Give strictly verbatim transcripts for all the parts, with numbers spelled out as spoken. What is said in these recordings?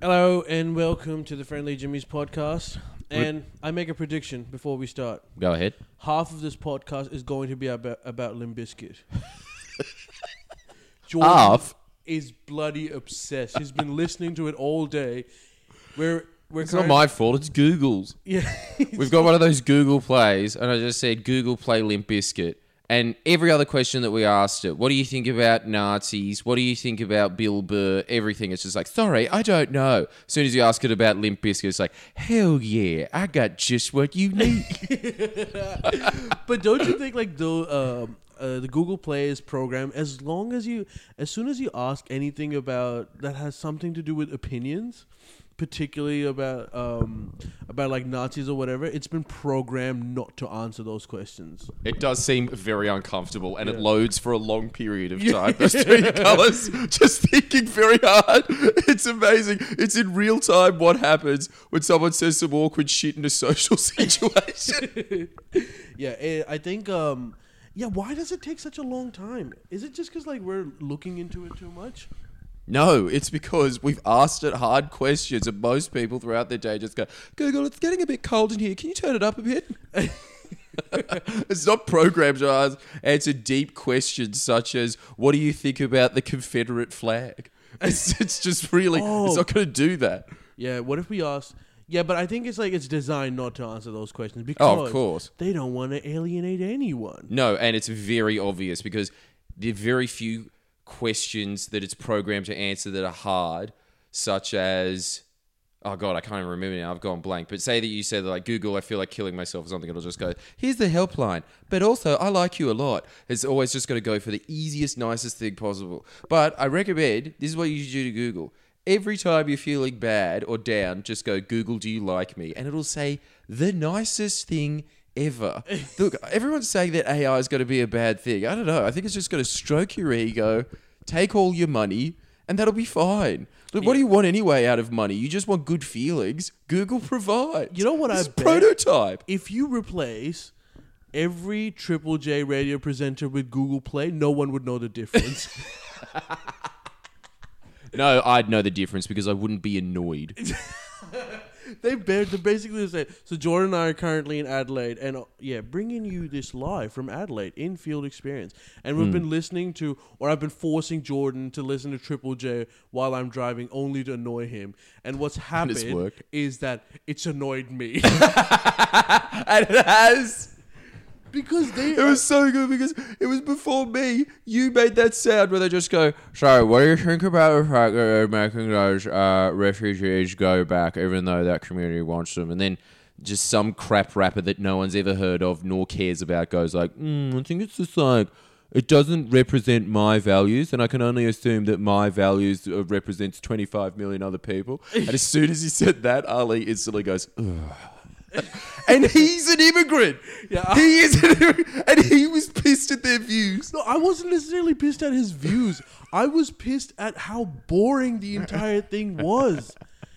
Hello and welcome to the Friendly Jimmy's podcast. And I make a prediction before we start. Go ahead. Half of this podcast is going to be about about Limp Bizkit. Jordan Half is bloody obsessed. He's been listening to it all day. We're we're It's not my fault. It's Google's. Yeah, We've got one of those Google Plays, and I just said Google Play Limp Bizkit. And every other question that we asked it, what do you think about Nazis? What do you think about Bill Burr? Everything. It's just like, sorry, I don't know. As soon as you ask it about Limp Bizkit, it's like, hell yeah, I got just what you need. But don't you think like the um, uh, the Google Plays program, as long as you, as soon as you ask anything about that has something to do with opinions, particularly about um, about like Nazis or whatever, it's been programmed not to answer those questions. It does seem very uncomfortable, and Yeah. it loads for a long period of time. Those two colours, just thinking very hard. It's amazing. It's in real time what happens when someone says some awkward shit in a social situation. Yeah, eh, I think. Um, yeah, why does it take such a long time? Is it just because like we're looking into it too much? No, it's because we've asked it hard questions, and most people throughout their day just go, Google, it's getting a bit cold in here. Can you turn it up a bit? It's not programmed to ask, answer deep questions such as, what do you think about the Confederate flag? It's, it's just really, Oh. it's not going to do that. Yeah, what if we ask? Yeah, but I think it's like it's designed not to answer those questions because Oh, of course. they don't want to alienate anyone. No, and it's very obvious because there are very few questions that it's programmed to answer that are hard, such as, oh God, I can't even remember now. I've gone blank. But say that you said like, Google, I feel like killing myself or something. It'll just go, here's the helpline. But also, I like you a lot. It's always just got to go for the easiest, nicest thing possible. But I recommend, this is what you should do to Google. Every time you're feeling bad or down, just go, Google, do you like me? And it'll say the nicest thing ever. Look, everyone's saying that A I is going to be a bad thing. I don't know. I think it's just going to stroke your ego, take all your money, and that'll be fine. Look, what do you want anyway out of money? You just want good feelings. Google provides. You know what This I is bet? prototype. If you replace every Triple J radio presenter with Google Play, no one would know the difference. No, I'd know the difference because I wouldn't be annoyed. They bear, they're basically the same. So Jordan and I are currently in Adelaide, and uh, yeah, bringing you this live from Adelaide in field experience. And we've Mm. been listening to, or I've been forcing Jordan to listen to Triple J while I'm driving, only to annoy him. And what's it's happened worked. is that it's annoyed me And it has. because they. It was so good because it was before me. You made that sound where they just go, so what do you think about the fact that they're making those uh, refugees go back even though that community wants them? And then just some crap rapper that no one's ever heard of nor cares about goes like, mm, I think it's just like, it doesn't represent my values, and I can only assume that my values uh, represents twenty-five million other people. And as soon as he said that, Ali instantly goes, ugh. And he's an immigrant. Yeah. He is an immigrant. And he was pissed at their views. No, I wasn't necessarily pissed at his views. I was pissed at how boring the entire thing was.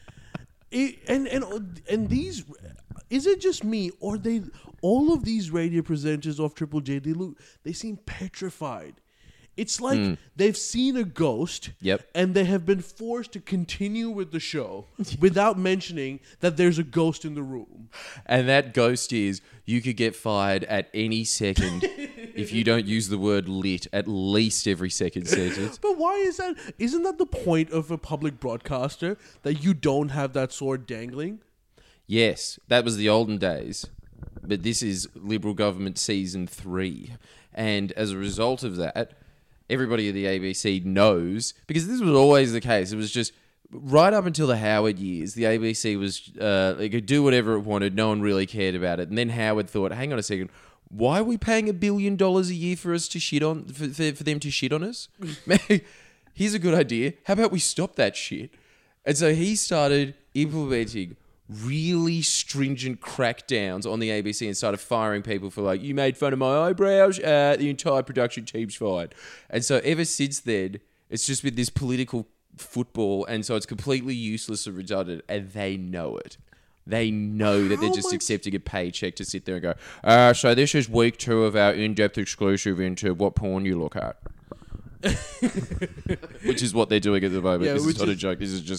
It, and and and these, is it just me or they? All of these radio presenters of Triple J, they look, they seem petrified. It's like they've seen a ghost, Yep. and they have been forced to continue with the show without mentioning that there's a ghost in the room. And that ghost is, you could get fired at any second if you don't use the word lit at least every second sentence. But why is that? Isn't that the point of a public broadcaster, that you don't have that sword dangling? Yes, that was the olden days. But this is Liberal government season three. And as a result of that, everybody at the A B C knows, because this was always the case. It was just right up until the Howard years, the A B C was, uh, they could do whatever it wanted. No one really cared about it. And then Howard thought, hang on a second, why are we paying a billion dollars a year for us to shit on, for, for, for them to shit on us? Here's a good idea. How about we stop that shit? And so he started implementing really stringent crackdowns on the A B C and started firing people for like, you made fun of my eyebrows, uh, the entire production team's fired. And so ever since then, it's just been this political football, and so it's completely useless and redundant, and they know it. They know that they're How just much- accepting a paycheck to sit there and go, uh, so this is week two of our in-depth exclusive into what porn you look at. Which is what they're doing at the moment. Yeah, this which is not a is- joke. This is just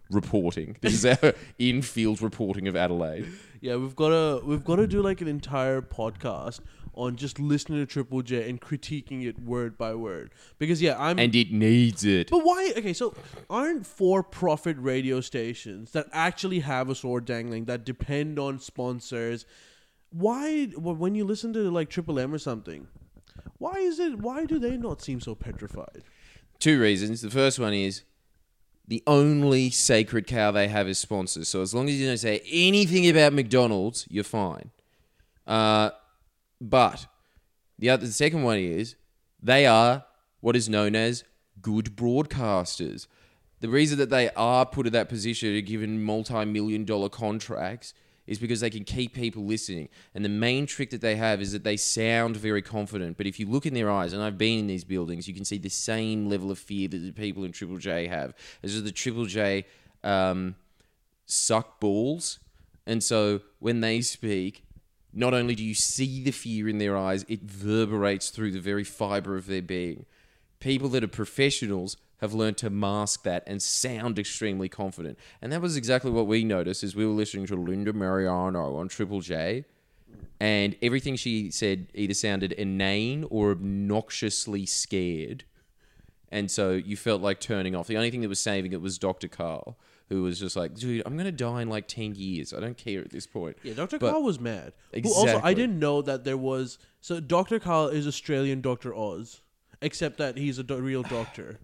reporting. This is our in-field reporting of Adelaide. Yeah, we've got to we've got to do like an entire podcast on just listening to Triple J and critiquing it word by word. Because yeah, I'm And it needs it. But why? Okay, so aren't for-profit radio stations that actually have a sword dangling, that depend on sponsors, why, well, when you listen to like Triple M or something, why is it, why do they not seem so petrified? Two reasons. The first one is the only sacred cow they have is sponsors. So as long as you don't say anything about McDonald's, you're fine. Uh, but the other, the second one is they are what is known as good broadcasters. The reason that they are put in that position and given multi-million dollar contracts is because they can keep people listening. And the main trick that they have is that they sound very confident. But if you look in their eyes, and I've been in these buildings, you can see the same level of fear that the people in Triple J have. It's just the Triple J um, suck balls. And so when they speak, not only do you see the fear in their eyes, it reverberates through the very fibre of their being. People that are professionals have learned to mask that and sound extremely confident. And that was exactly what we noticed as we were listening to Linda Mariano on Triple J. And everything she said either sounded inane or obnoxiously scared. And so you felt like turning off. The only thing that was saving it was Doctor Carl, who was just like, dude, I'm going to die in like ten years. I don't care at this point. Yeah, Doctor But- Carl was mad. Exactly. Who also, I didn't know that there was... So Doctor Carl is Australian Doctor Oz, except that he's a do- real doctor.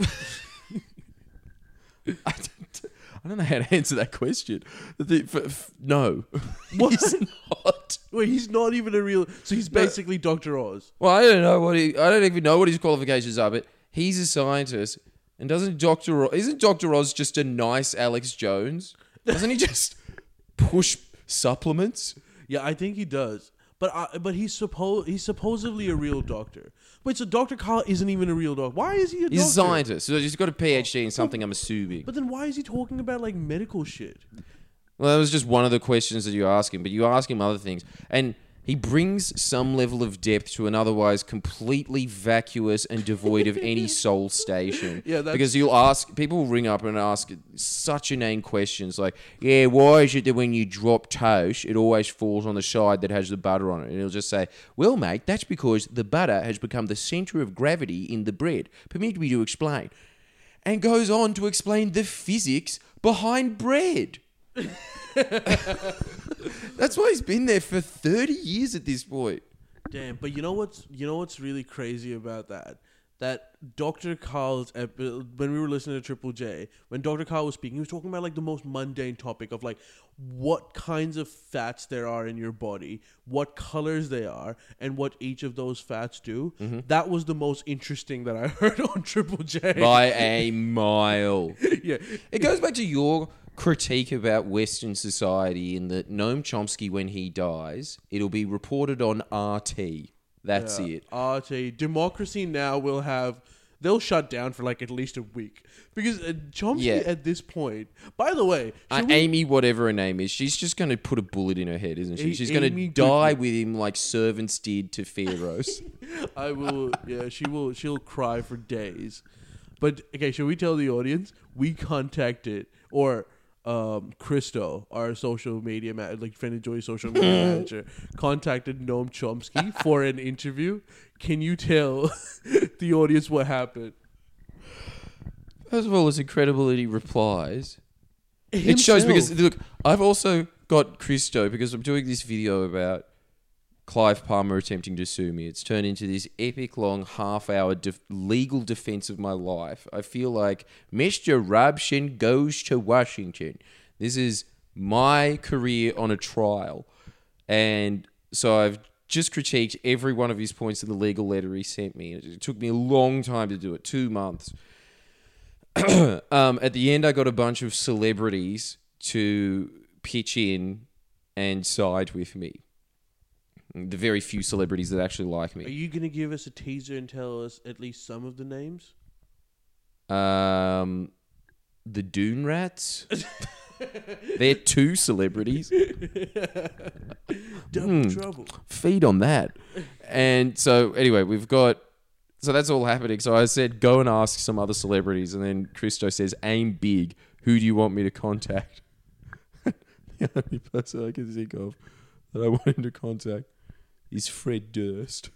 I don't, I don't know how to answer that question. The, f- f- no. What? He's not. Wait, he's not even a real... So he's No. basically Doctor Oz. Well, I don't know what he. I don't even know what his qualifications are, but he's a scientist, and doesn't Doctor Oz, isn't Doctor Oz just a nice Alex Jones? Doesn't he just push supplements? Yeah, I think he does. But I, but he's suppo- he's supposedly a real doctor. Wait, so Doctor Carl isn't even a real doctor. Why is he a He's doctor? a scientist, so he's got a PhD in something. I'm assuming. But then why is he talking about like medical shit? Well, that was just one of the questions that you ask him, but you ask him other things. And he brings some level of depth to an otherwise completely vacuous and devoid of any soul station. Yeah, that's- because you'll ask, people will ring up and ask such inane questions like, yeah, why is it that when you drop toast, it always falls on the side that has the butter on it? And he'll just say, well, mate, that's because the butter has become the centre of gravity in the bread. Permit me to explain. And goes on to explain the physics behind bread. That's why he's been there for thirty years at this point. Damn, but you know what's you know what's really crazy about that? That Doctor Carl's ep- when we were listening to Triple J, when Doctor Carl was speaking, he was talking about like the most mundane topic of like what kinds of fats there are in your body, what colors they are, and what each of those fats do. Mm-hmm. That was the most interesting that I heard on Triple J. By a mile. Yeah. It goes back to your critique about Western society in that Noam Chomsky, when he dies, it'll be reported on R T. That's Yeah. it. R T. Democracy Now! Will have... They'll shut down for like at least a week. Because uh, Chomsky Yeah. at this point... By the way... Uh, should we- Amy, whatever her name is, she's just going to put a bullet in her head, isn't she? A- She's going Amy to die Goodman. with him like servants did to Pharaohs. I will... Yeah, she will... She'll cry for days. But, okay, should we tell the audience? We contacted... Or... Um, Christo, our social media ma- like friend of Joey's social media manager, contacted Noam Chomsky for an interview. Can you tell the audience what happened? First of all, it's incredible that he replies. It shows because, Himself. look, I've also got Christo because I'm doing this video about Clive Palmer attempting to sue me. It's turned into this epic long half-hour def- legal defense of my life. I feel like Mister Robson goes to Washington. This is my career on a trial. And so I've just critiqued every one of his points in the legal letter he sent me. It took me a long time to do it, two months. um, at the end, I got a bunch of celebrities to pitch in and side with me. The very few celebrities that actually like Are me. you going to give us a teaser and tell us at least some of the names? Um, the Dune Rats. They're two celebrities. Double Hmm. trouble. Feed on that. And so, anyway, we've got... So that's all happening. So I said, go and ask some other celebrities. And then Christo says, aim big. who do you want me to contact? The only person I can think of that I want him to contact is Fred Durst.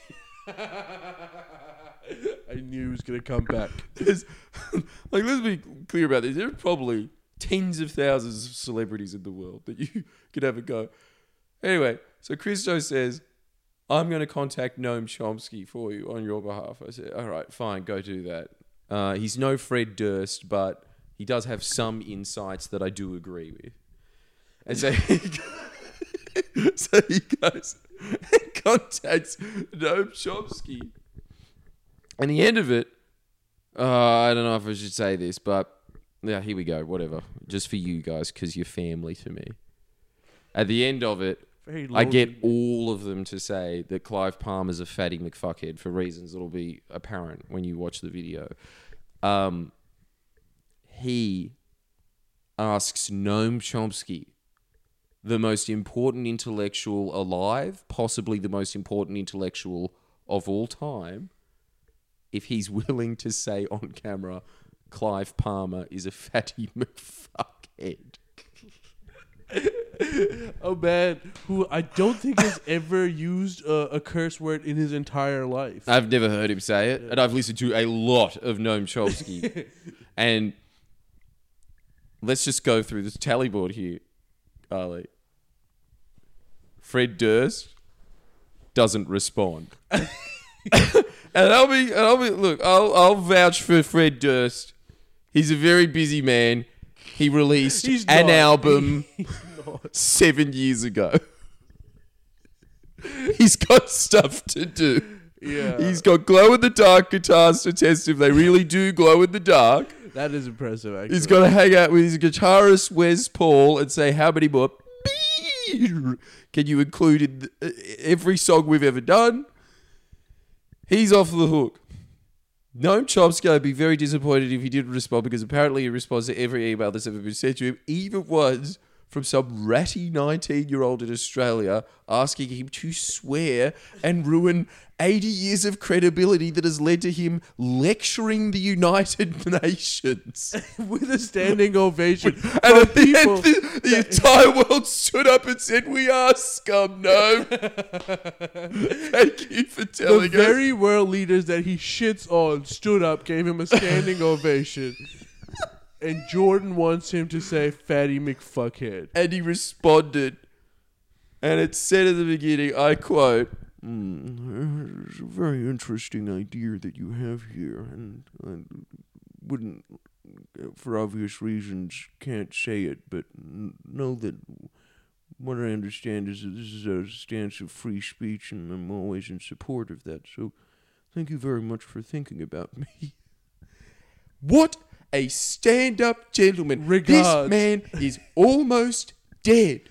I knew he was going to come back. There's, like, let's be clear about this. There are probably tens of thousands of celebrities in the world that you could have a go. Anyway, so Christo says, I'm going to contact Noam Chomsky for you on your behalf. I said, all right, fine, go do that. Uh, he's no Fred Durst, but he does have some insights that I do agree with. And so he, so he goes and contacts Noam Chomsky. And the end of it, uh, I don't know if I should say this, but yeah, here we go, whatever. Just for you guys, because you're family to me. At the end of it, I get all of them to say that Clive Palmer's a fatty McFuckhead for reasons that'll be apparent when you watch the video. Um, he asks Noam Chomsky, the most important intellectual alive, possibly the most important intellectual of all time, if he's willing to say on camera, Clive Palmer is a fatty McFuckhead. A man who I don't think has ever used a, a curse word in his entire life. I've never heard him say it, yeah. And I've listened to a lot of Noam Chomsky. And let's just go through this tally board here, Ali. Fred Durst doesn't respond. and I'll be, and I'll be, look, I'll, I'll vouch for Fred Durst. He's a very busy man. He released He's an not. album seven years ago. He's got stuff to do. Yeah. He's got glow-in-the-dark guitars to test if they really do glow in the dark. That is impressive, actually. He's got to hang out with his guitarist, Wes Paul, and say, how many more can you include in every song we've ever done? He's off the hook. Noam Chomsky would be very disappointed if he didn't respond, because apparently he responds to every email that's ever been sent to him, even ones from some ratty nineteen-year-old in Australia asking him to swear and ruin eighty years of credibility that has led to him lecturing the United Nations. With a standing ovation. And at the end, the, the entire world stood up and said, we are scum, no. Thank you for telling the us. The very world leaders that he shits on stood up, gave him a standing ovation. And Jordan wants him to say fatty McFuckhead. And he responded. And it said at the beginning, I quote, mm, it's a very interesting idea that you have here. And I wouldn't, for obvious reasons, can't say it. But know that what I understand is that this is a stance of free speech. And I'm always in support of that. So thank you very much for thinking about me. What a stand-up gentleman. Regards. This man is almost dead.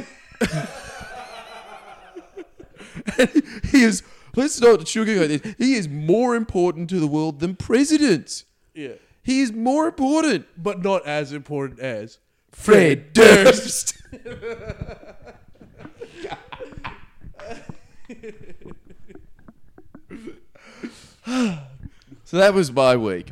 He is, let's not sugarcoat this, he is more important to the world than presidents. Yeah. He is more important. But not as important as Fred Durst. So that was my week.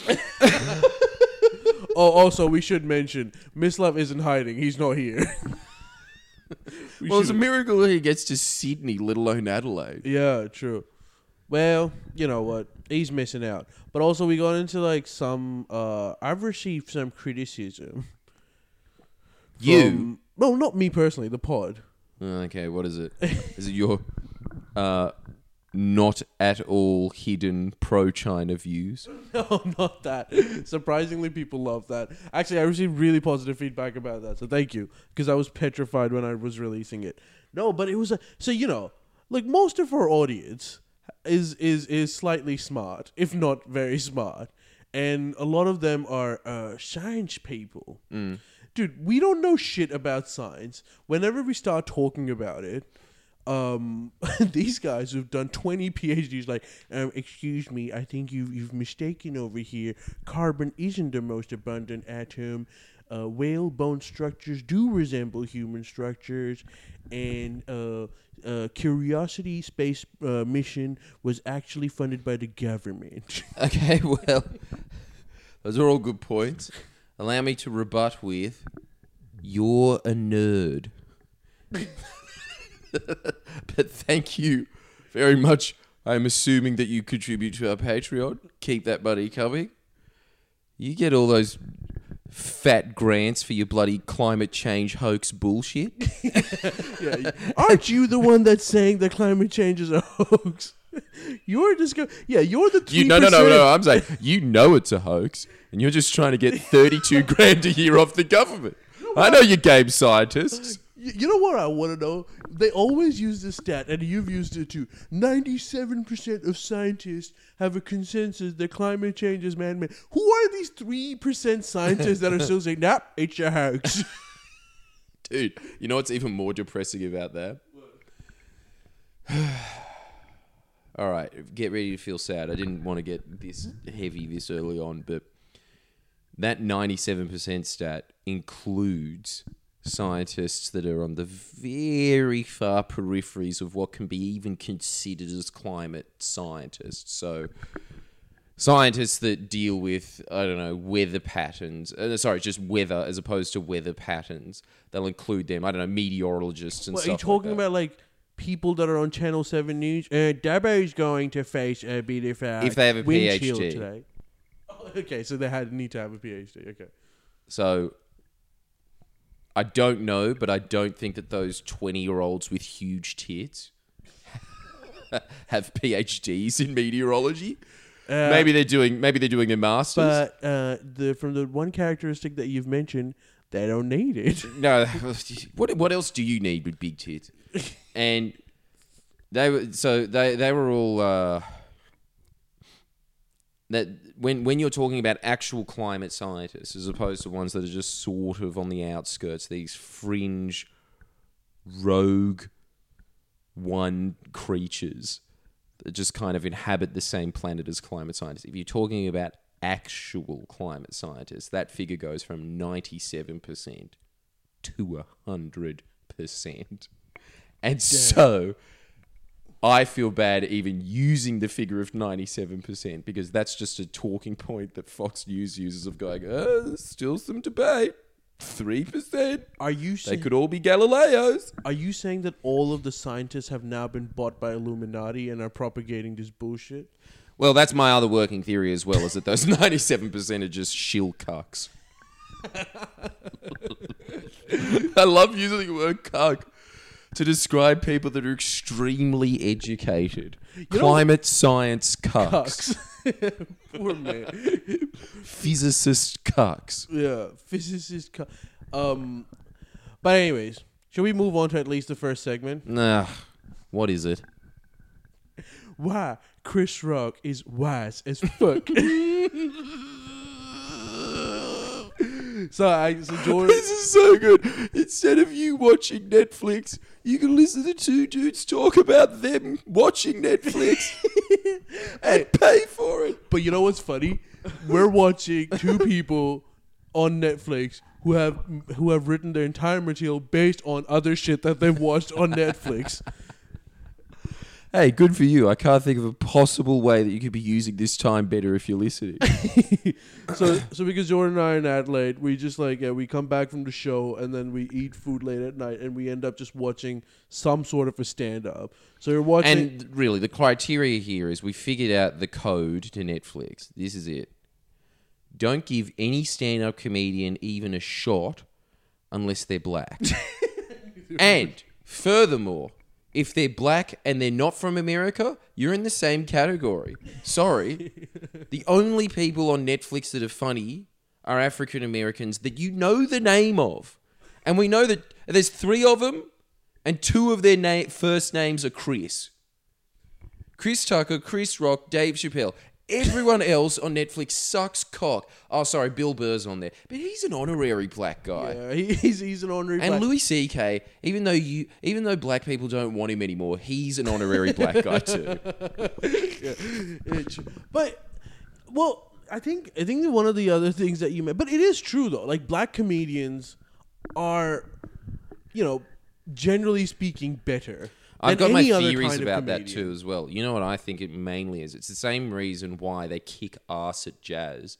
Oh, also, we should mention, Miss Love isn't hiding. He's not here. we well, should... it's a miracle that he gets to Sydney, let alone Adelaide. Yeah, true. Well, you know what? He's missing out. But also, we got into, like, some... Uh, I've received some criticism. You? From, well, not me personally, the pod. Okay, what is it? Is it your... Uh, not at all hidden pro-China views? No, not that. Surprisingly, people love that. Actually, I received really positive feedback about that, so thank you. Because I was petrified when I was releasing it. No, but it was a... So, you know, like, most of our audience is is is slightly smart, if not very smart. And a lot of them are uh, science people. Mm. Dude, we don't know shit about science. Whenever we start talking about it... Um, these guys who've done twenty PhDs, like, um, excuse me, I think you've you've mistaken over here. Carbon isn't the most abundant atom. Uh, whale bone structures do resemble human structures, and uh, uh, Curiosity space uh, mission was actually funded by the government. Okay, well, those are all good points. allow me to rebut with, you're a nerd. But thank you very much. I'm assuming that you contribute to our Patreon. Keep that money coming. You get all those fat grants for your bloody climate change hoax bullshit. Yeah, aren't you the one that's saying that climate change is a hoax? You're just go. Yeah, you're the three You, no, no, no, no. I'm saying you know it's a hoax, and you're just trying to get thirty-two grand a year off the government. I know you game scientists. You know what I want to know? They always use this stat, and you've used it too. ninety-seven percent of scientists have a consensus that climate change is man-made. Who are these three percent scientists that are still saying, nah, it's a hoax? Dude, you know what's even more depressing about that? All right, get ready to feel sad. I didn't want to get this heavy this early on, but that ninety-seven percent stat includes scientists that are on the very far peripheries of what can be even considered as climate scientists. So scientists that deal with, I don't know, weather patterns. Uh, sorry, just weather as opposed to weather patterns. They'll include them. I don't know, meteorologists and Well, are stuff you talking like that. about like people that are on Channel seven News? Uh, Dubbo's going to face a bit of a If they have a wind chill PhD. today. Oh, okay, so they had need to have a PhD. Okay. So I don't know, but I don't think that those twenty-year-olds with huge tits have PhDs in meteorology. Uh, maybe they're doing maybe they're doing a master's. But uh, the from the one characteristic that you've mentioned, they don't need it. No, what what else do you need with big tits? And they were so they they were all uh, that when when you're talking about actual climate scientists as opposed to ones that are just sort of on the outskirts, these fringe, rogue, one creatures that just kind of inhabit the same planet as climate scientists. If you're talking about actual climate scientists, that figure goes from ninety-seven percent to one hundred percent. And so I feel bad even using the figure of ninety-seven percent because that's just a talking point that Fox News uses of going, oh, there's still some debate. three percent. Are you They saying, could all be Galileos. are you saying that all of the scientists have now been bought by Illuminati and are propagating this bullshit? Well, that's my other working theory as well, is that those ninety-seven percent are just shill cucks. I love using the word cuck to describe people that are extremely educated. You know- Climate science cucks. Cucks. Poor man. Physicist cucks. Yeah, physicist. Cu- um, but anyways, shall we move on to at least the first segment? Nah, what is it? Why Chris Rock is wise as fuck. so I, so Jordan. This is so good. Instead of you watching Netflix, you can listen to two dudes talk about them watching Netflix and pay for it. But you know what's funny? We're watching two people on Netflix who have who have written their entire material based on other shit that they've watched on Netflix. Hey, good for you. I can't think of a possible way that you could be using this time better if you're listening. so so because Jordan and I are in Adelaide, we just like yeah, we come back from the show and then we eat food late at night and we end up just watching some sort of a stand up. So you're watching And really, the criteria here is we figured out the code to Netflix. This is it. Don't give any stand-up comedian even a shot unless they're black. And furthermore, if they're black and they're not from America, you're in the same category. Sorry. The only people on Netflix that are funny are African Americans that you know the name of. And we know that there's three of them, and two of their na- first names are Chris. Chris Tucker, Chris Rock, Dave Chappelle. Everyone else on Netflix sucks cock. Oh, sorry, Bill Burr's on there. But he's an honorary black guy. yeah, he- he's he's an honorary And black- Louis C K, even though you, even though black people don't want him anymore, he's an honorary black guy too. It- but well, I think I think that one of the other things that you meant, but it is true though. Like black comedians are, you know, generally speaking, better. I've than got my any other theories kind of about that comedian. too as well. You know what I think it mainly is? It's the same reason why they kick ass at jazz.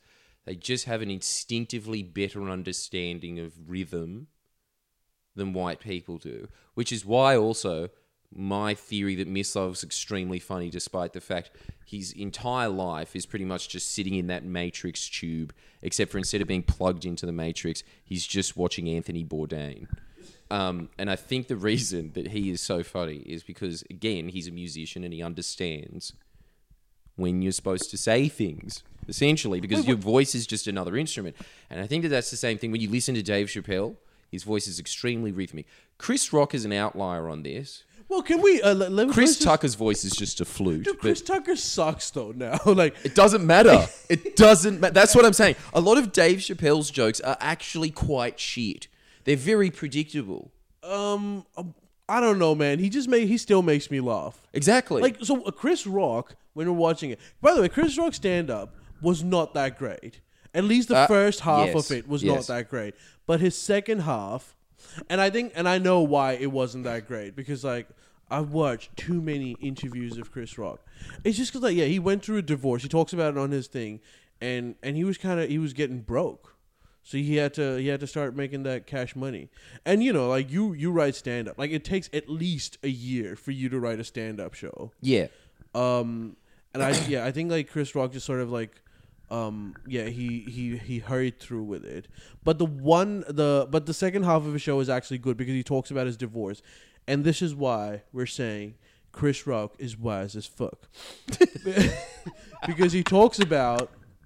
They just have an instinctively better understanding of rhythm than white people do, which is why also my theory that Mislov's extremely funny, despite the fact his entire life is pretty much just sitting in that Matrix tube, except for instead of being plugged into the Matrix, he's just watching Anthony Bourdain. Um, and I think the reason that he is so funny is because, again, he's a musician and he understands when you're supposed to say things, essentially, because Wait, your voice is just another instrument. And I think that that's the same thing when you listen to Dave Chappelle. His voice is extremely rhythmic. Chris Rock is an outlier on this. Well, can we? Uh, let, let, Chris Tucker's just, voice is just a flute. Dude, Chris Tucker sucks though. Now, like it doesn't matter. It doesn't matter. That's what I'm saying. A lot of Dave Chappelle's jokes are actually quite shit. They're very predictable. Um, I don't know, man. He just make he still makes me laugh. Exactly. Like so, uh, Chris Rock. When we're watching it, by the way, Chris Rock's stand up was not that great. At least the uh, first half yes, of it was yes. not that great. But his second half, and I think, and I know why it wasn't that great because like. I've watched too many interviews of Chris Rock. It's just because, like, yeah, he went through a divorce. He talks about it on his thing, and and he was kind of he was getting broke, so he had to he had to start making that cash money. And you know, like you you write stand up, like it takes at least a year for you to write a stand up show. Yeah. Um, and I yeah I think like Chris Rock just sort of like. Um, yeah, he, he, he hurried through with it. But the one the but the second half of the show is actually good because he talks about his divorce. And this is why we're saying Chris Rock is wise as fuck. Because he talks about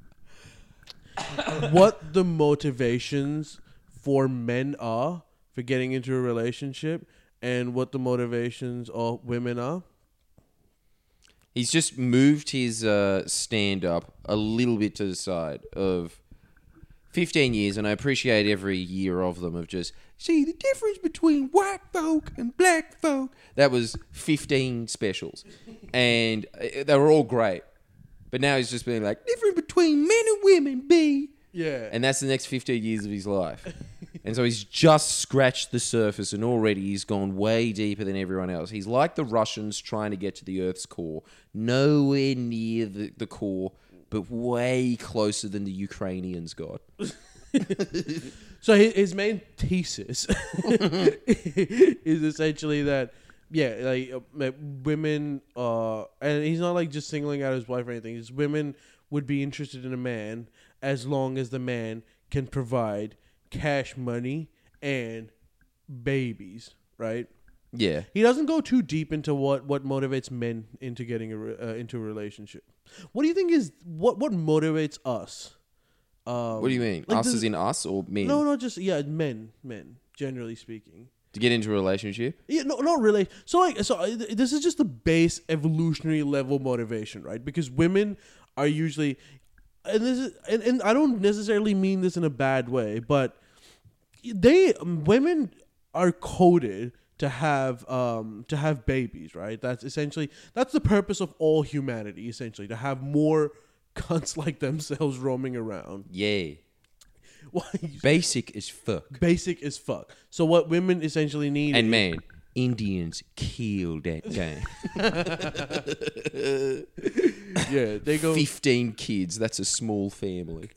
what the motivations for men are for getting into a relationship and what the motivations of women are. He's just moved his uh, stand-up a little bit to the side of fifteen years, and I appreciate every year of them of just, see, the difference between white folk and black folk. That was fifteen specials, and they were all great. But now he's just being like, difference between men and women, B. Yeah. And that's the next fifteen years of his life. And so he's just scratched the surface and already he's gone way deeper than everyone else. He's like the Russians trying to get to the Earth's core. Nowhere near the, the core, but way closer than the Ukrainians got. So his, his main thesis is essentially that, yeah, like uh, women, uh, and he's not like just singling out his wife or anything. His women would be interested in a man as long as the man can provide cash money and babies, right? Yeah. He doesn't go too deep into what, what motivates men into getting a, uh, into a relationship. What do you think is what what motivates us? Um, what do you mean? like us the, as in us or men? No, no, just yeah, men, men, generally speaking. To get into a relationship? Yeah, no, not really. So like, so uh, this is just the base evolutionary level motivation, right? Because women are usually, and this is, and, and I don't necessarily mean this in a bad way, but they women are coded to have um to have babies, right? That's essentially that's the purpose of all humanity, essentially, to have more cunts like themselves roaming around. Yeah. Basic as fuck. Basic as fuck. So what women essentially need, and man, Indians killed that game. Yeah, they go fifteen kids. That's a small family.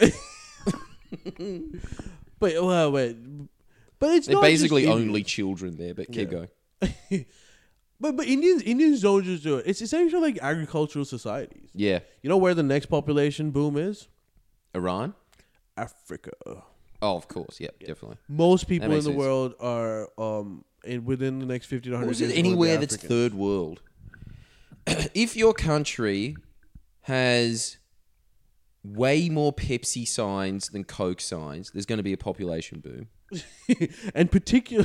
But well, wait, but it's they're not basically just only children there. But keep yeah. going. But but Indians Indians don't just do it. It's essentially like agricultural societies. Yeah. You know where the next population boom is? Iran? Africa. Oh, of course. Yeah, yeah. Definitely. Most people in the sense. world are um in, within the next fifty to one hundred years. Anywhere that's third world. If your country has way more Pepsi signs than Coke signs, there's going to be a population boom. And particular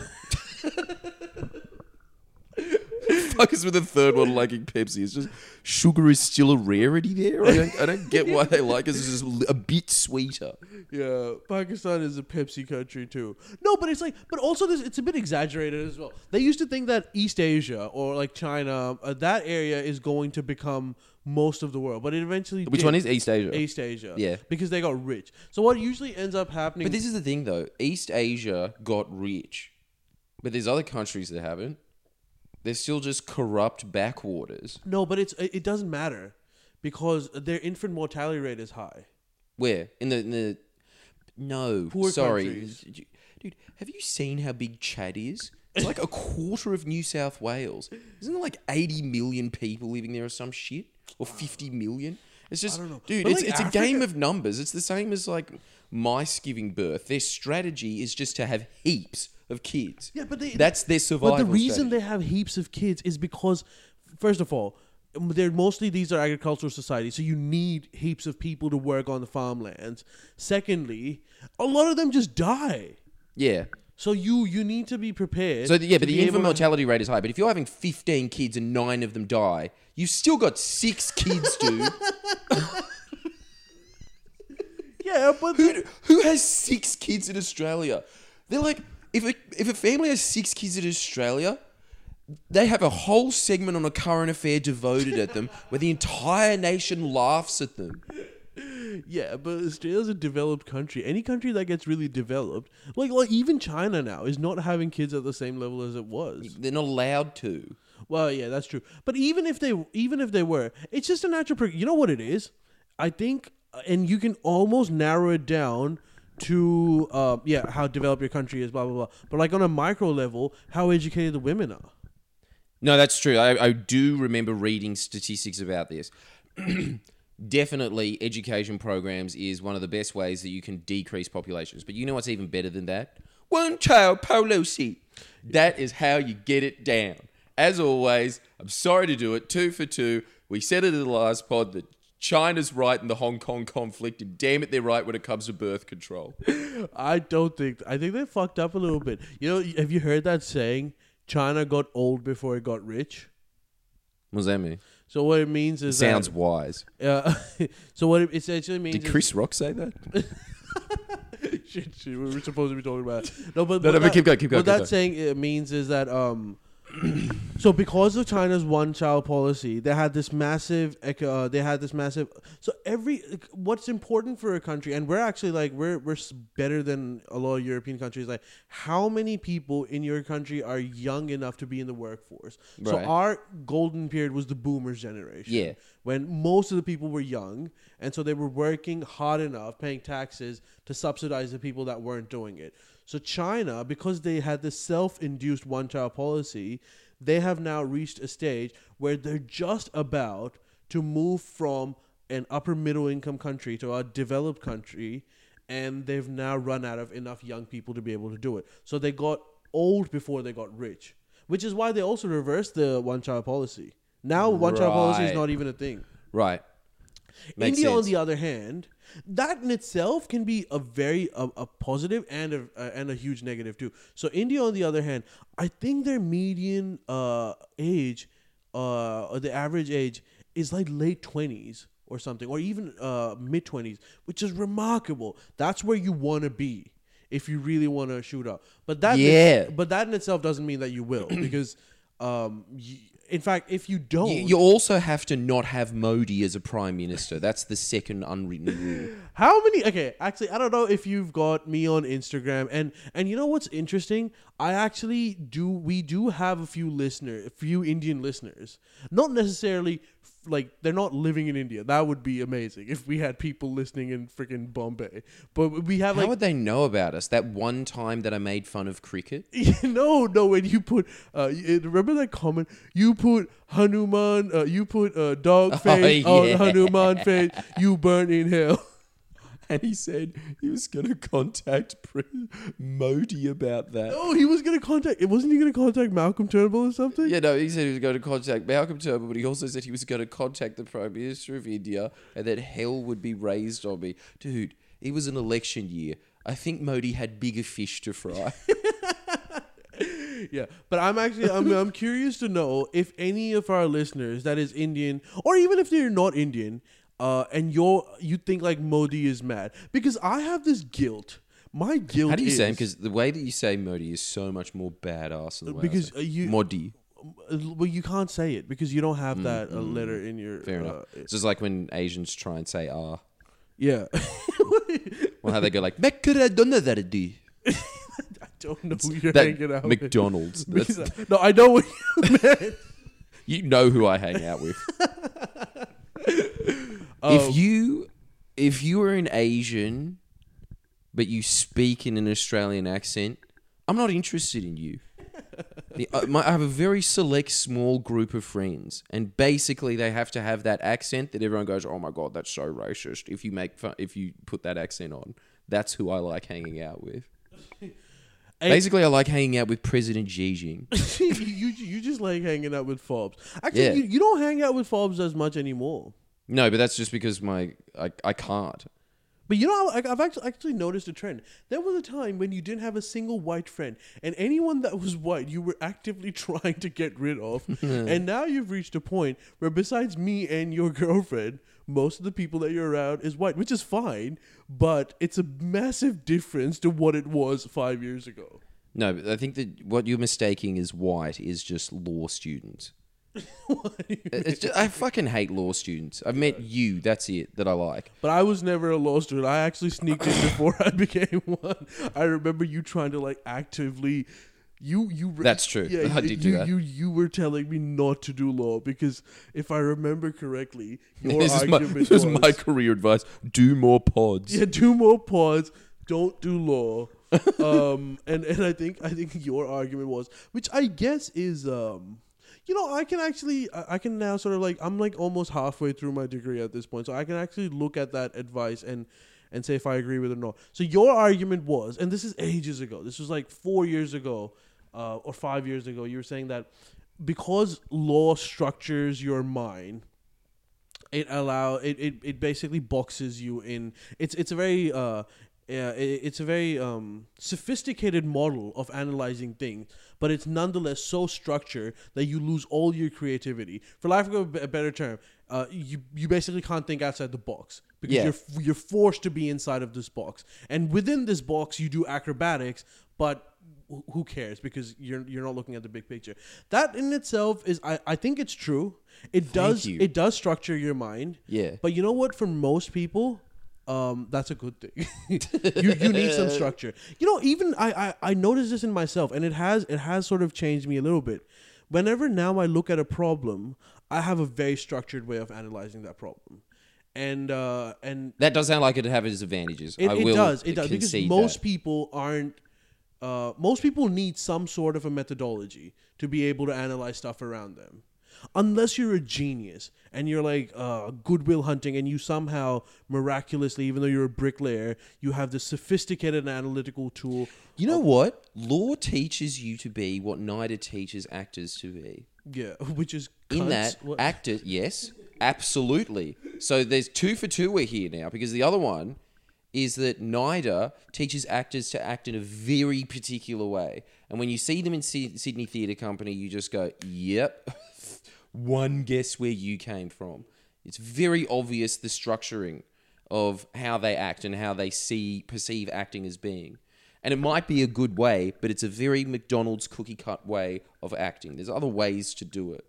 Fuckers with the third one liking Pepsi. It's just sugar is still a rarity there. I don't, I don't get why they like it. It's just a bit sweeter. Yeah, Pakistan is a Pepsi country too. No, but it's like, but also this, it's a bit exaggerated as well. They used to think that East Asia or like China, uh, that area is going to become most of the world, but it eventually Which did. one is East Asia? East Asia. Yeah. Because they got rich. So what usually ends up happening... But this is the thing though. East Asia got rich, but there's other countries that haven't. They're still just corrupt backwaters. No, but it's it doesn't matter because their infant mortality rate is high. Where? In the... In the no, Poor sorry. countries. Dude, have you seen how big Chad is? It's like a quarter of New South Wales. Isn't there like eighty million people living there or some shit? Or fifty million? It's just, I don't know. dude, But, it's, like, it's Africa- a game of numbers. It's the same as like mice giving birth. Their strategy is just to have heaps of kids. Yeah, but they, That's their survival But the reason strategy. they have heaps of kids is because, first of all, um, they're mostly these are agricultural societies, so you need heaps of people to work on the farmlands. Secondly, a lot of them just die, Yeah. so you you need to be prepared. So, the, yeah, to but the be able infant to- mortality rate is high. But if you're having fifteen kids and nine of them die, you've still got six kids, dude. Yeah, but Who, who has six kids in Australia? They're like, if a, if a family has six kids in Australia, they have a whole segment on a current affair devoted at them where the entire nation laughs at them. yeah, but Australia's a developed country. Any country that gets really developed, like like even China now, is not having kids at the same level as it was. They're not allowed to. Well, yeah, that's true. But even if they even if they were, it's just a natural. Pro- you know what it is? I think, uh, and you can almost narrow it down to uh, yeah, how developed your country is, blah blah blah. But like on a micro level, how educated the women are. No, that's true. I, I do remember reading statistics about this. Definitely, education programs is one of the best ways that you can decrease populations. But you know what's even better than that? One child policy. That is how you get it down. As always, I'm sorry to do it. Two for two. We said it in the last pod that China's right in the Hong Kong conflict, and damn it, they're right when it comes to birth control. I don't think. I think they fucked up a little bit. You know, have you heard that saying? China got old before it got rich. What does that mean? So what it means is Sounds that, wise. Uh, so what it essentially means Did is Chris Rock say that? shit, shit, we were supposed to be talking about it. No, but No, what no, but that, keep going, keep going, What keep that going. saying it means is that um, so because of China's one-child policy, they had this massive. Uh, they had this massive. So every what's important for a country, and we're actually like we're we're s- better than a lot of European countries. Like, how many people in your country are young enough to be in the workforce? So Right. our golden period was the boomers generation. Yeah. When most of the people were young, and so they were working hard enough, paying taxes to subsidize the people that weren't doing it. So China, because they had this self-induced one-child policy, they have now reached a stage where they're just about to move from an upper middle income country to a developed country, and they've now run out of enough young people to be able to do it. So they got old before they got rich, which is why they also reversed the one-child policy. Now one-child policy is Right. not even a thing. Right. Makes India, on sense. the other hand, that in itself can be a very a, a positive and a uh, and a huge negative too. So India, on the other hand, I think their median uh, age, uh, or the average age, is like late twenties or something, or even uh, mid twenties, which is remarkable. That's where you want to be if you really want to shoot up. But that, Yeah. but that in itself doesn't mean that you will, because, um, y in fact, if you don't, You, you also have to not have Modi as a prime minister. That's the second unwritten rule. How many? Okay, actually, I don't know if you've got me on Instagram, and and you know what's interesting? I actually do. We do have a few listeners, a few Indian listeners. Not necessarily f- like they're not living in India. That would be amazing if we had people listening in freaking Bombay. But we have How like would they know about us? That one time that I made fun of cricket? no, no. When you put, uh, y- remember that comment? You put Hanuman. Uh, you put uh, dog face Oh, yeah. on Hanuman face. You burn in hell. And he said he was going to contact Pre- Modi about that. Oh, he was gonna contact. Wasn't he gonna contact Malcolm Turnbull or something? Yeah, no, he said he was going to contact Malcolm Turnbull, but he also said he was going to contact the Prime Minister of India and that hell would be raised on me. Dude, it was an election year. I think Modi had bigger fish to fry. Yeah, but I'm actually I'm I'm curious to know if any of our listeners that is Indian, or even if they're not Indian, uh, and you're you think like Modi is mad, because I have this guilt. My guilt. How do you is, say him? Because the way that you say Modi is so much more badass than the way Because, I say uh, you- Modi. uh, well, you can't say it because you don't have that uh, letter in your. Fair uh, enough. It's just like when Asians try and say ah. Yeah. Well, how they go like McDonald's. I don't know who you're That hanging out with. McDonald's. That's, Because- no, I know what you meant. you know who I hang out with. Oh. If you if you are an Asian, but you speak in an Australian accent, I'm not interested in you. The, uh, my, I have a very select, small group of friends, and basically they have to have that accent that everyone goes, "Oh my god, that's so racist." If you make fun, if you put that accent on, that's who I like hanging out with. And basically, I like hanging out with President Xi Jinping. you you just like hanging out with Fobs. Actually, Yeah. you, you don't hang out with Fobs as much anymore. No, but that's just because my I, I can't. But you know, I, I've actually actually noticed a trend. There was a time when you didn't have a single white friend, and anyone that was white, you were actively trying to get rid of. And now you've reached a point where, besides me and your girlfriend, most of the people that you're around is white, which is fine. But it's a massive difference to what it was five years ago. No, but I think that what you're mistaking as white is just law students. It's just, I fucking hate law students. I've met you. That's it that I like. But I was never a law student. I actually sneaked in before I became one. I remember you trying to like actively. You you. re- That's true. Yeah, I you, did do you, that. You you were telling me not to do law because if I remember correctly, your This is, my, argument this is was my career advice. Do more pods. yeah, do more pods. Don't do law. um, and and I think I think your argument was, which I guess is um. You know, I can actually, I I can now sort of like, I'm like almost halfway through my degree at this point. So I can actually look at that advice and, and say if I agree with it or not. So your argument was, and this is ages ago, this was like four years ago uh, or five years ago, you were saying that because law structures your mind, it allow it, it, it basically boxes you in. It's it's a very uh yeah, it, it's a very um, sophisticated model of analyzing things, but it's nonetheless so structured that you lose all your creativity. For lack of a, b- a better term, uh, you you basically can't think outside the box because Yeah. you're f- you're forced to be inside of this box, and within this box you do acrobatics, but wh- who cares because you're you're not looking at the big picture. That in itself is I, I think it's true. It does you. it does structure your mind. Yeah. But you know what? For most people, um, that's a good thing. you you need some structure. You know, even I, I I noticed this in myself, and it has it has sort of changed me a little bit. Whenever now I look at a problem, I have a very structured way of analyzing that problem, and uh, and That does sound like it'd have its advantages. it, I it will does it does because concede most that. people aren't. Uh, most people need some sort of a methodology to be able to analyze stuff around them. Unless you're a genius and you're like uh, Goodwill Hunting and you somehow miraculously, even though you're a bricklayer, you have this sophisticated analytical tool. You know what? Law teaches you to be what NIDA teaches actors to be. Yeah, which is In cunts. that, What- actor, yes, absolutely. So there's two for two we're here now because the other one is that NIDA teaches actors to act in a very particular way. And when you see them in Sy- Sydney Theatre Company, you just go, yep, one guess where you came from. It's very obvious the structuring of how they act and how they see perceive acting as being. And it might be a good way, but it's a very McDonald's cookie cut way of acting. There's other ways to do it.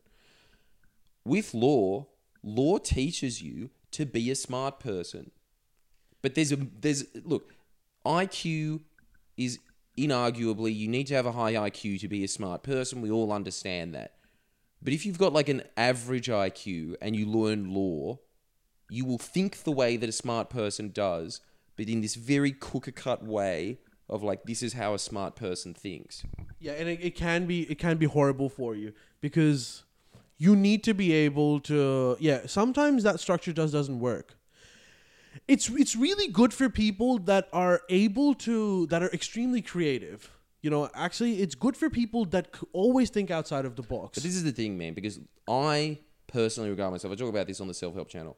With law, law teaches you to be a smart person. But there's a there's look, I Q is inarguably you need to have a high I Q to be a smart person. We all understand that. But if you've got like an average I Q and you learn law, you will think the way that a smart person does, but in this very cooker cut way of like this is how a smart person thinks. Yeah, and it, it can be it can be horrible for you because you need to be able to. Yeah, sometimes that structure just doesn't work. It's it's really good for people that are able to that are extremely creative. You know, actually, it's good for people that c- always think outside of the box. But this is the thing, man, because I personally regard myself, I talk about this on the self-help channel.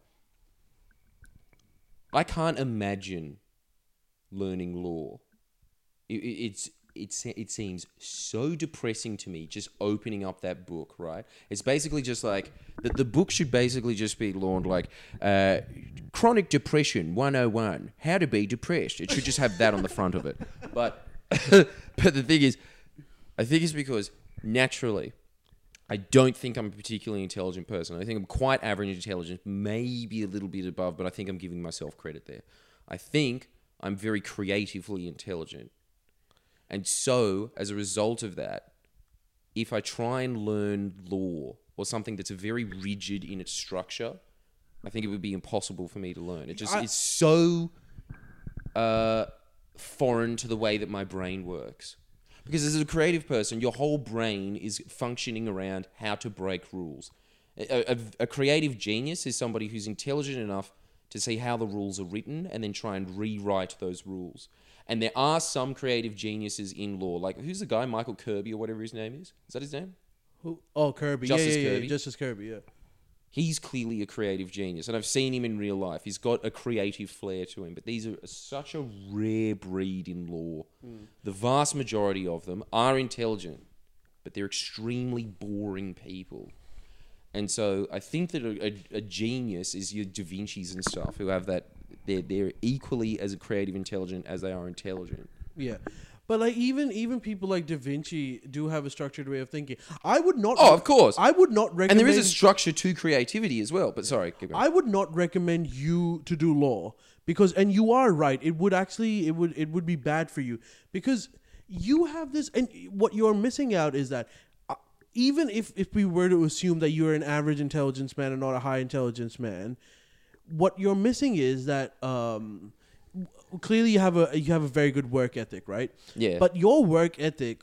I can't imagine learning law. It, it, it's it's it seems so depressing to me just opening up that book, right? It's basically just like the, the book should basically just be launched like uh, chronic depression one oh one, how to be depressed. It should just have that on the front of it. But but the thing is, I think it's because naturally I don't think I'm a particularly intelligent person. I think I'm quite average intelligence, maybe a little bit above, but I think I'm giving myself credit there. I think I'm very creatively intelligent. And so, as a result of that, if I try and learn law or something that's very rigid in its structure, I think it would be impossible for me to learn. It just I- is so uh, foreign to the way that my brain works. Because as a creative person, your whole brain is functioning around how to break rules. A, a, a creative genius is somebody who's intelligent enough to see how the rules are written and then try and rewrite those rules. And there are some creative geniuses in law. Like, who's the guy, Michael Kirby or whatever his name is? Is that his name? Who? Oh, Kirby. Justice yeah, yeah, Kirby. yeah. Justice Kirby, yeah. He's clearly a creative genius, and I've seen him in real life. He's got a creative flair to him, but these are such a rare breed in law. Mm. The vast majority of them are intelligent, but they're extremely boring people. And so I think that a, a, a genius is your Da Vinci's and stuff, who have that, they're, they're equally as creative intelligent as they are intelligent. Yeah. But like even even people like Da Vinci do have a structured way of thinking. I would not. Oh, of course. I would not recommend. And there is a structure to creativity as well. But sorry, keep going. I would not recommend you to do law because, and you are right. It would actually, it would, it would be bad for you because you have this, and what you're missing out is that uh, even if if we were to assume that you're an average intelligence man and not a high intelligence man, what you're missing is that. Um, Clearly, you have a you have a very good work ethic, right? Yeah. But your work ethic.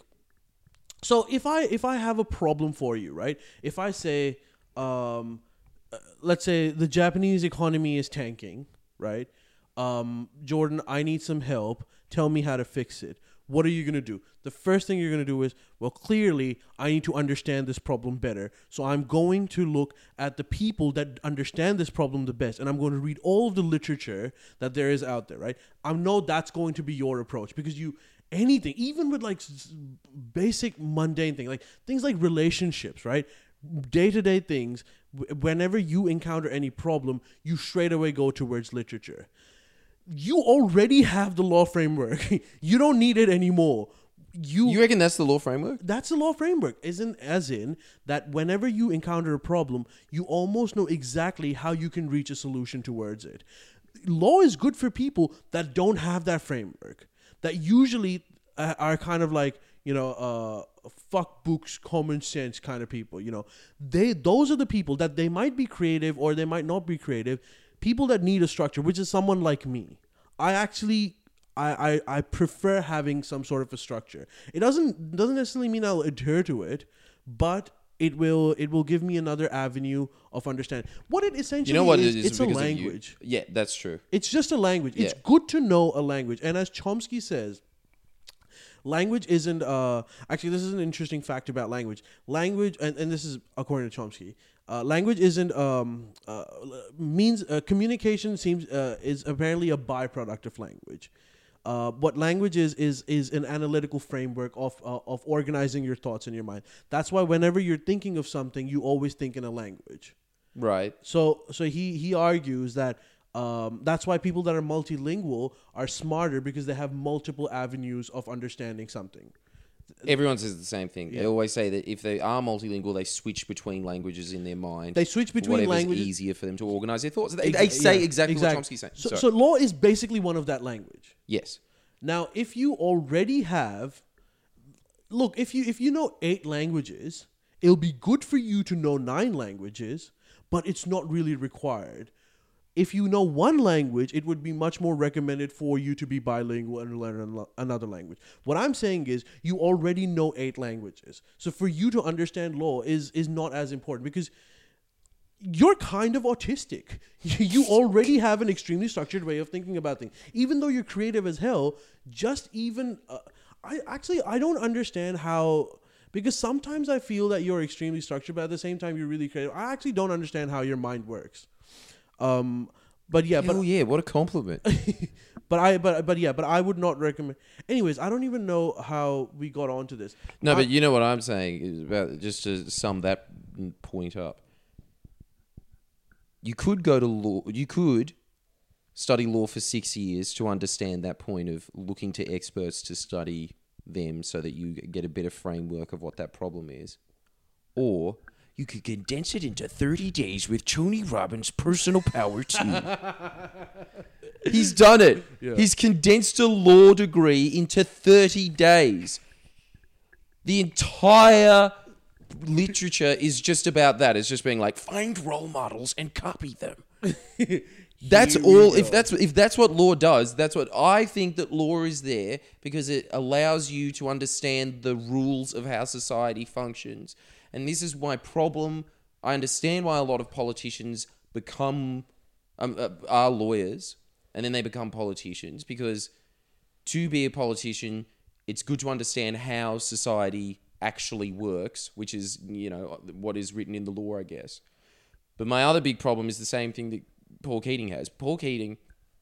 So if I if I have a problem for you, right? If I say, um, uh, let's say the Japanese economy is tanking, right? Um, Jordan, I need some help. Tell me how to fix it. What are you gonna do? The first thing you're gonna do is, well, clearly I need to understand this problem better. So I'm going to look at the people that understand this problem the best, and I'm going to read all of the literature that there is out there, right? I know that's going to be your approach because you anything, even with like s- basic mundane things, like things like relationships, right? Day-to-day things. W- whenever you encounter any problem, you straight away go towards literature. You already have the law framework. You don't need it anymore. You, You reckon that's the law framework? that's the law framework. Isn't as in that whenever you encounter a problem, you almost know exactly how you can reach a solution towards it. Law is good for people that don't have that framework. That usually uh, are kind of like, you know, uh, fuck books, common sense kind of people. You know, they those are the people that they might be creative or they might not be creative. People that need a structure, which is someone like me. I actually, I, I, I prefer having some sort of a structure. It doesn't doesn't necessarily mean I'll adhere to it, but it will it will give me another avenue of understanding. What it essentially You know what is, it is? it's a because of you. language. Yeah, that's true. It's just a language. It's Yeah. good to know a language. And as Chomsky says, language isn't uh actually this is an interesting fact about language. Language and, and this is according to Chomsky. Uh, language isn't um uh, means uh, communication seems uh, is apparently a byproduct of language. Uh, what language is is is an analytical framework of uh, of organizing your thoughts in your mind. That's why whenever you're thinking of something, you always think in a language. Right. So so he he argues that um, that's why people that are multilingual are smarter because they have multiple avenues of understanding something. Everyone says the same thing. Yeah. They always say that if they are multilingual, they switch between languages in their mind. They switch between whatever's languages. easier for them to organize their thoughts. They, Exa- they say yeah, exactly, exactly. what Chomsky's saying. So, Sorry. so law is basically one of that language. yes. Now, if you already have, look, if you if you know eight languages, it'll be good for you to know nine languages, but it's not really required. If you know one language, it would be much more recommended for you to be bilingual and learn an- another language. What I'm saying is you already know eight languages. So for you to understand law is is not as important because you're kind of autistic. You already have an extremely structured way of thinking about things. Even though you're creative as hell, just even uh, I actually I don't understand how, because sometimes I feel that you're extremely structured, but at the same time you're really creative. I actually don't understand how your mind works. Um, but yeah, Hell but yeah, what a compliment. but I but but yeah, but I would not recommend. Anyways, I don't even know how we got onto this. No, I- but you know what I'm saying is about, just to sum that point up. You could go to law. You could study law for six years to understand that point of looking to experts to study them, so that you get a better framework of what that problem is, or you could condense it into thirty days with Tony Robbins' personal power team. He's done it. Yeah. He's condensed a law degree into thirty days. The entire literature is just about that. It's just being like, find role models and copy them. That's all. If that's if that's what law does, that's what I think that law is there because it allows you to understand the rules of how society functions. And this is my problem. I understand why a lot of politicians become um, uh, are lawyers and then they become politicians, because to be a politician, it's good to understand how society actually works, which is, you know, what is written in the law, I guess. But my other big problem is the same thing that Paul Keating has. Paul Keating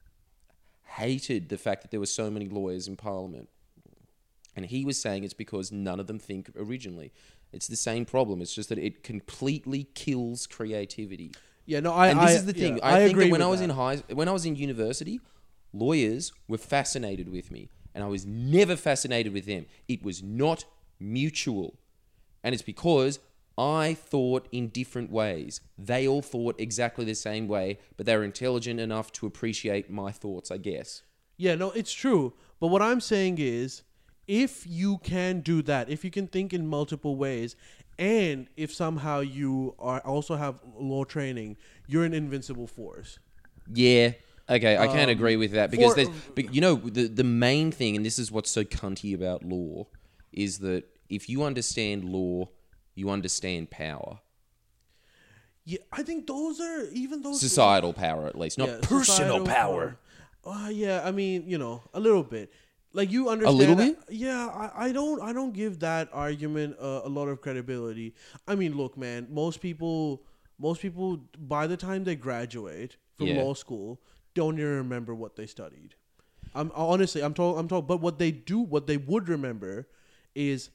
hated the fact that there were so many lawyers in Parliament. And he was saying it's because none of them think originally. It's the same problem. It's just that it completely kills creativity. Yeah, no, I. And this I, is the thing. Yeah, I, I think that when with I was that. in high, when I was in university, lawyers were fascinated with me, and I was never fascinated with them. It was not mutual, and it's because I thought in different ways. They all thought exactly the same way, but they were intelligent enough to appreciate my thoughts, I guess. Yeah, no, it's true. But what I'm saying is, if you can do that, if you can think in multiple ways, and if somehow you are also have law training, you're an invincible force. Yeah. Okay, I can't Um, agree with that because for- there's, but you know, the the main thing, and this is what's so cunty about law, is that if you understand law, you understand power. Yeah, I think those are even those Societal power, at least, not Yeah, personal societal power. Uh, yeah, I mean, you know, a little bit. Like you understand little that- bit? Yeah, I, I don't I don't give that argument uh, a lot of credibility. I mean, look, man, most people most people by the time they graduate from Yeah. law school don't even remember what they studied. I'm honestly, I'm talking I'm talking but what they do what they would remember is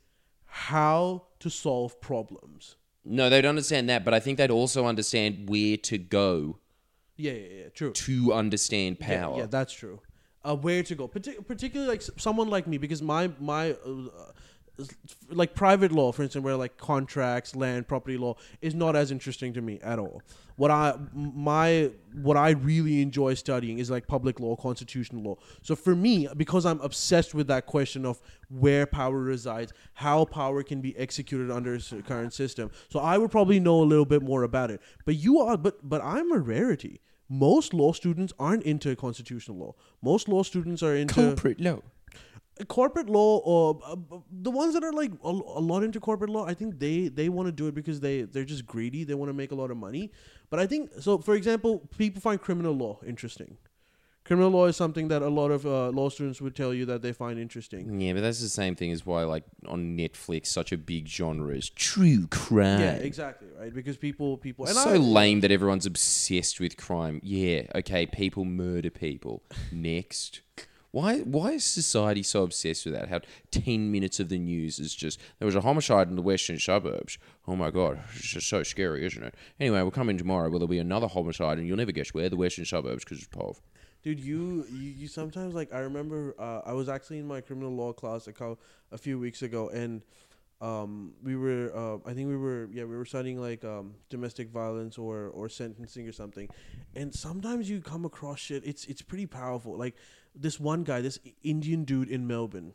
how to solve problems. No, they'd understand that, but I think they'd also understand where to go Yeah, yeah, yeah, true. to understand Yeah, power. yeah, that's true. Uh, where to go, Partic- particularly like s- someone like me, because my my uh, s- like private law, for instance, where like contracts, land, property law is not as interesting to me at all. What I m- my what I really enjoy studying is like public law, constitutional law. So for me, because I'm obsessed with that question of where power resides, how power can be executed under a s- current system, so I would probably know a little bit more about it. But you are, but but I'm a rarity. Most law students aren't into constitutional law. Most law students are into Corporate law. corporate law, or uh, uh, the ones that are like a, a lot into corporate law. I think they they want to do it because they they're just greedy. They want to make a lot of money. But I think so. For example, people find criminal law interesting. Criminal law is something that a lot of uh, law students would tell you that they find interesting. Yeah, but that's the same thing as why, like, on Netflix, such a big genre is true crime. Yeah, exactly, right? Because people people and so I, lame that everyone's obsessed with crime. Yeah, okay, people murder people. Next. Why why is society so obsessed with that? How ten minutes of the news is just, there was a homicide in the western suburbs. Oh my God, it's just so scary, isn't it? Anyway, we'll come in tomorrow where there'll be another homicide and you'll never guess where, the western suburbs, because it's Pov. Dude, you, you you sometimes like I remember uh, I was actually in my criminal law class a, co- a few weeks ago, and um we were uh, I think we were yeah we were studying like um domestic violence or or sentencing or something, and sometimes you come across shit. It's it's pretty powerful. Like this one guy, this Indian dude in Melbourne.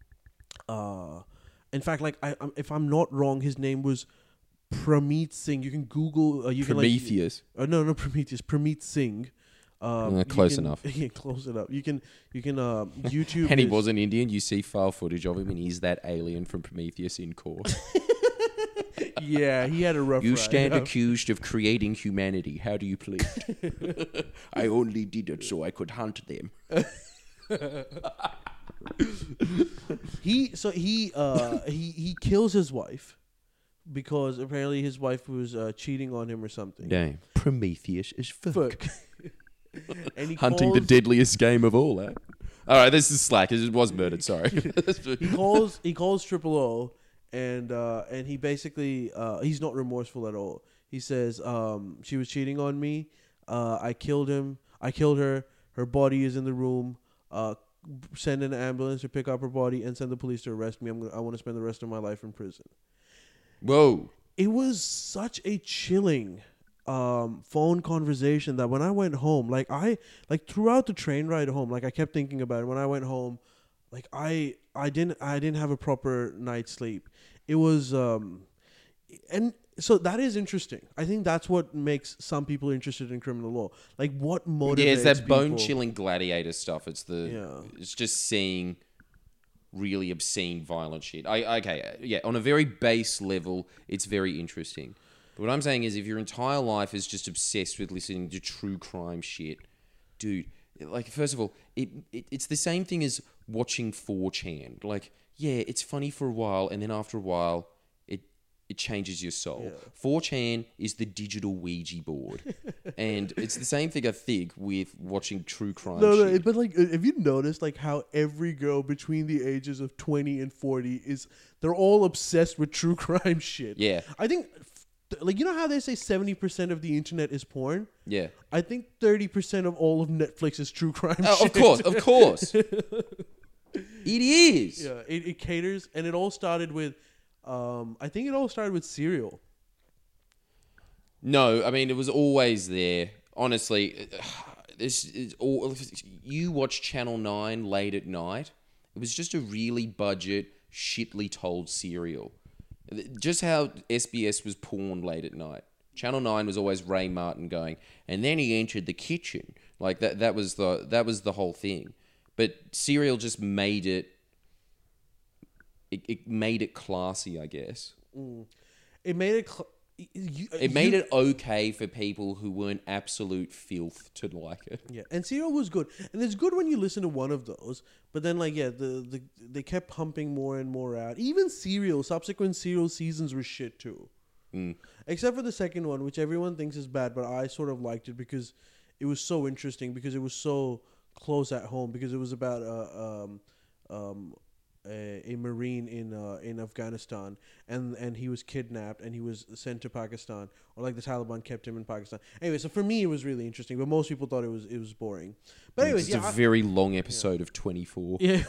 Uh, in fact, like I I'm, if I'm not wrong, his name was Prameet Singh. You can Google. Uh, you Prometheus. Can like, uh, no, no, Prometheus. Prameet Singh. Um, Uh, you close can- enough. Yeah, close enough. You can you can uh, YouTube. And he this. wasn't Indian. You see file footage of him, and he's that alien from Prometheus in court. Yeah, he had a rough. You ride. stand Yeah. accused of creating humanity. How do you plead? I only did it so I could hunt them. He so he uh he he kills his wife because apparently his wife was uh, cheating on him or something. Damn. Prometheus is fuck. Fuck. And he Hunting the calls, deadliest game of all, eh? All right, this is slack. It was murdered, sorry. he calls he calls Triple O, and uh, and he basically uh, he's not remorseful at all. He says um, she was cheating on me. Uh, I killed him. I killed her. Her body is in the room. Uh, send an ambulance to pick up her body and send the police to arrest me. I'm gonna, I want to spend the rest of my life in prison. Whoa. It was such a chilling um, phone conversation that when I went home, like I like throughout the train ride home, like I kept thinking about it. When I went home, like I I didn't I didn't have a proper night's sleep. It was um, and so that is interesting. I think that's what makes some people interested in criminal law. Like, what motivates Yeah, it's that people? bone-chilling gladiator stuff. It's the Yeah. it's just seeing really obscene, violent shit. I okay, yeah. On a very base level, it's very interesting. But what I'm saying is, if your entire life is just obsessed with listening to true crime shit, dude, like, first of all, it, it it's the same thing as watching four chan. Like, yeah, it's funny for a while, and then after a while, it it changes your soul. Yeah. four chan is the digital Ouija board, and it's the same thing, I think, with watching true crime No, shit. no, but like, have you noticed like how every girl between the ages of twenty and forty is they're all obsessed with true crime shit? Yeah. I think, like, you know how they say seventy percent of the internet is porn? Yeah. I think thirty percent of all of Netflix is true crime Oh, shit. of course, of course. It is. Yeah, it, it caters, and it all started with, um, I think it all started with Serial. No, I mean, it was always there. Honestly, this is all. You watch Channel Nine late at night. It was just a really budget, shitly told serial. Just how S B S was porn late at night. Channel Nine was always Ray Martin going, and then he entered the kitchen. Like that. That was the that was the whole thing. But Serial just made it. It, it made it classy, I guess. Mm. It made it. Cl- you, It made you, it okay for people who weren't absolute filth to like it. Yeah, and Serial was good, and it's good when you listen to one of those. But then, like, yeah, the, the they kept pumping more and more out. Even Serial, subsequent Serial seasons were shit too, Mm. except for the second one, which everyone thinks is bad, but I sort of liked it because it was so interesting, because it was so close at home, because it was about uh, um um. A, a Marine in uh, in Afghanistan, and and he was kidnapped and he was sent to Pakistan, or like the Taliban kept him in Pakistan. Anyway, so for me it was really interesting, but most people thought it was it was boring. But anyways, It's yeah, a I- very long episode of twenty-four. yeah,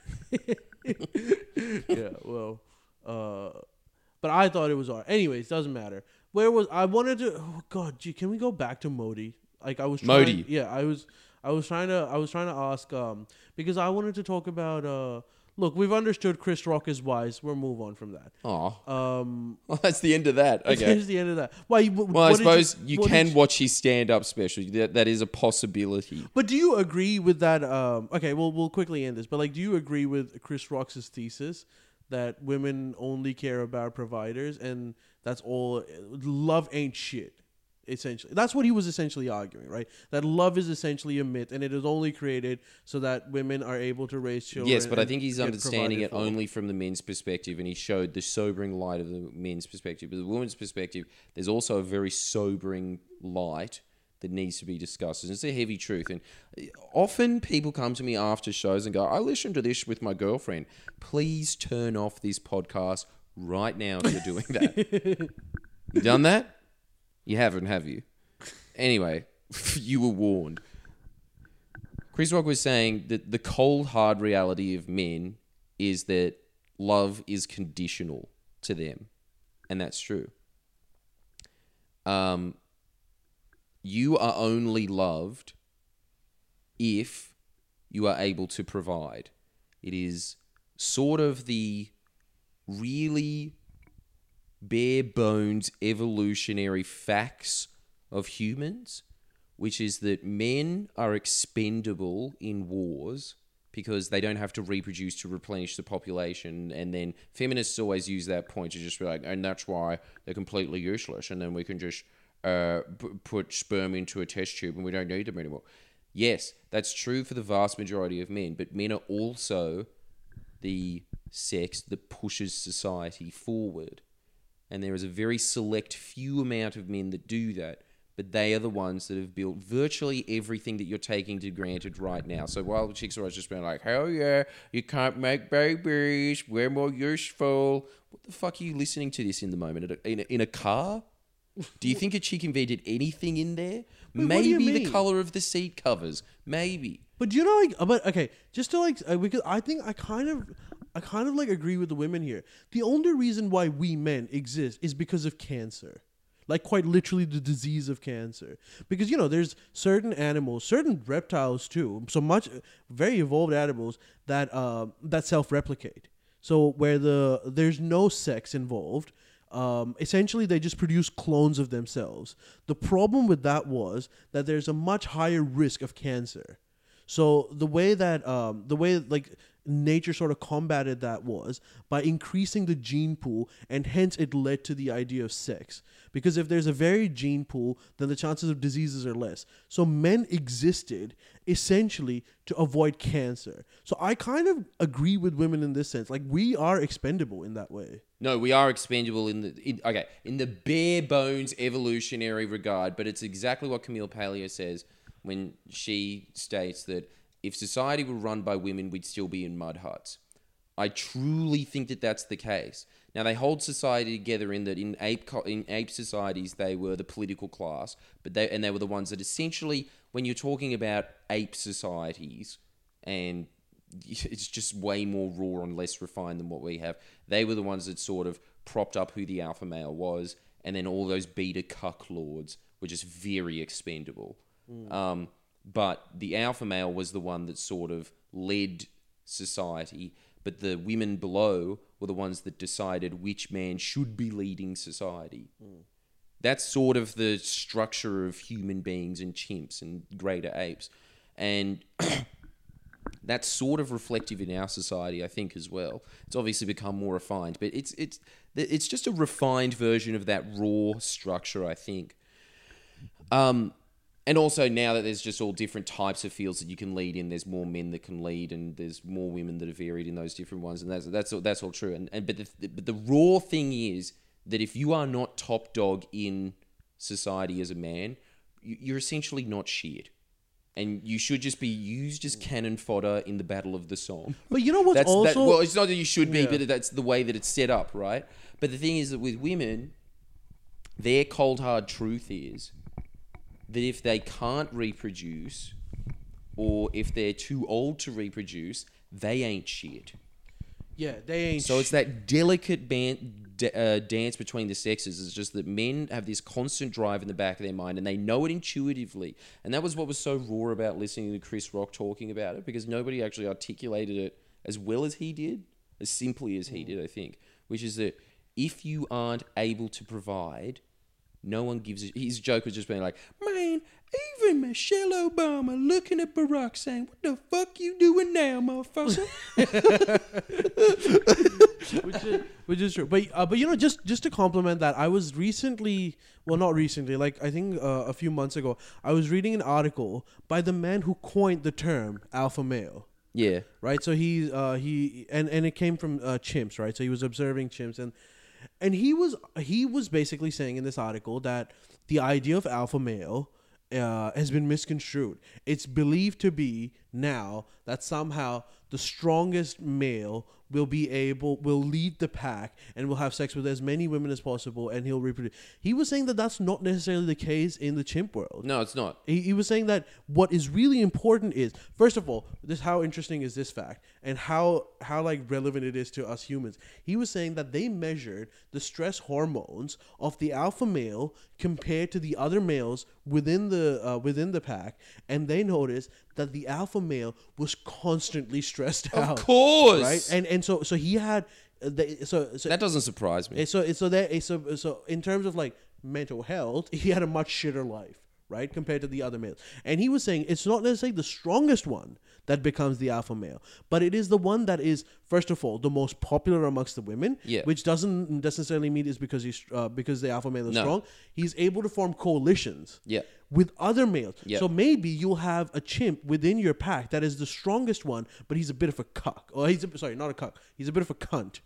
yeah. Well, uh, but I thought it was alright. Anyways, doesn't matter. Where was I wanted to? Oh God, gee, can we go back to Modi? Like I was trying, Modi. Yeah, I was. I was trying to. I was trying to ask. Um, because I wanted to talk about. Uh, look, we've understood Chris Rock is wise. We'll move on from that. Oh, Um, well, that's the end of that. Okay. Here's the end of that. Why? You, Well, I what did suppose you, what can did watch his stand-up special. That that is a possibility. But do you agree with that? Um, okay, well, we'll quickly end this. But like, do you agree with Chris Rock's thesis that women only care about providers, and that's all? Love ain't shit. Essentially, that's what he was essentially arguing, right? That love is essentially a myth, and it is only created so that women are able to raise children. Yes, but I and think he's get understanding it provided for. only from the men's perspective, and he showed the sobering light of the men's perspective. But the woman's perspective, there's also a very sobering light that needs to be discussed. And it's a heavy truth. And often people come to me after shows and go, I listened to this with my girlfriend. Please turn off this podcast right now if you're doing that. You done that? You haven't, have you? Anyway, you were warned. Chris Rock was saying that the cold, hard reality of men is that love is conditional to them. And that's true. Um, you are only loved if you are able to provide. It is sort of the really bare bones evolutionary facts of humans, which is that men are expendable in wars because they don't have to reproduce to replenish the population. And then feminists always use that point to just be like, and that's why they're completely useless. And then we can just uh, p- put sperm into a test tube and we don't need them anymore. Yes, that's true for the vast majority of men, but men are also the sex that pushes society forward. And there is a very select few amount of men that do that, but they are the ones that have built virtually everything that you're taking for granted right now. So while the chicks are always just being like, hell yeah, you can't make babies, we're more useful. What the fuck are you listening to this in the moment? In a, in a car? Do you think a chick invented anything in there? Wait, what do you Maybe the mean? color of the seat covers. Maybe. But do you know, like, but okay, just to like, uh, because I think I kind of, I kind of like agree with the women here. The only reason why we men exist is because of cancer, like quite literally the disease of cancer. Because you know, there's certain animals, certain reptiles too, so much very evolved animals that uh, that self-replicate. So where the there's no sex involved. um, essentially they just produce clones of themselves. The problem with that was that there's a much higher risk of cancer. So the way that um, the way like nature sort of combated that was by increasing the gene pool, and hence it led to the idea of sex. Because if there's a varied gene pool, then the chances of diseases are less. So men existed essentially to avoid cancer. So I kind of agree with women in this sense. Like, we are expendable in that way. No, we are expendable in the in, okay in the bare bones evolutionary regard, but it's exactly what Camille Paglia says when she states that if society were run by women, we'd still be in mud huts. I truly think that that's the case. Now, they hold society together in that in ape co- in ape societies, they were the political class, but they and they were the ones that essentially, when you're talking about ape societies, and it's just way more raw and less refined than what we have, they were the ones that sort of propped up who the alpha male was, and then all those beta cuck lords were just very expendable. Mm. Um, but the alpha male was the one that sort of led society, but the women below were the ones that decided which man should be leading society. Mm. That's sort of the structure of human beings and chimps and greater apes. And that's sort of reflective in our society, I think, as well. It's obviously become more refined, but it's it's it's just a refined version of that raw structure, I think. Um, and also now that there's just all different types of fields that you can lead in, there's more men that can lead, and there's more women that are varied in those different ones, and that's that's all, that's all true. And and but the but the raw thing is that if you are not top dog in society as a man, you're essentially not shit. And you should just be used as cannon fodder in the Battle of the Somme. But you know what's that's, also... That, well, it's not that you should be, yeah. but that's the way that it's set up, right? But the thing is that with women, their cold hard truth is that if they can't reproduce, or if they're too old to reproduce, they ain't shit. Yeah, they ain't So it's that delicate ban- d- uh, dance between the sexes. It's just that men have this constant drive in the back of their mind, and they know it intuitively. And that was what was so raw about listening to Chris Rock talking about it, because nobody actually articulated it as well as he did, as simply as he did, I think. Which is that if you aren't able to provide, no one gives a... His joke was just being like, man, even Michelle Obama looking at Barack saying, what the fuck you doing now, motherfucker? which, is, which is true. But uh, but you know, just, just to compliment that, I was recently... Well, not recently. Like, I think uh, a few months ago, I was reading an article by the man who coined the term alpha male. Yeah. Right? So he... Uh, he and, and it came from uh, chimps, right? So he was observing chimps, and... And he was he was basically saying in this article that the idea of alpha male uh, has been misconstrued. It's believed to be now that somehow the strongest male will be able, will lead the pack and will have sex with as many women as possible, and he'll reproduce. He was saying that that's not necessarily the case in the chimp world. No, it's not. He, he was saying that what is really important is, first of all, this how interesting is this fact, and how how like relevant it is to us humans. He was saying that they measured the stress hormones of the alpha male compared to the other males within the uh, within the pack, and they noticed that the alpha male was constantly stressed out. Of course, right? And and so so he had uh, the, so, so that doesn't surprise me. So so that so so in terms of like mental health, he had a much shitter life, right, compared to the other males. And he was saying it's not necessarily the strongest one that becomes the alpha male, but it is the one that is, first of all, the most popular amongst the women, yeah. which doesn't necessarily mean it's because he's uh, because the alpha male is no. strong. He's able to form coalitions yeah. with other males. Yeah. So maybe you'll have a chimp within your pack that is the strongest one, but he's a bit of a cuck. Or he's a, sorry, not a cuck. He's a bit of a cunt.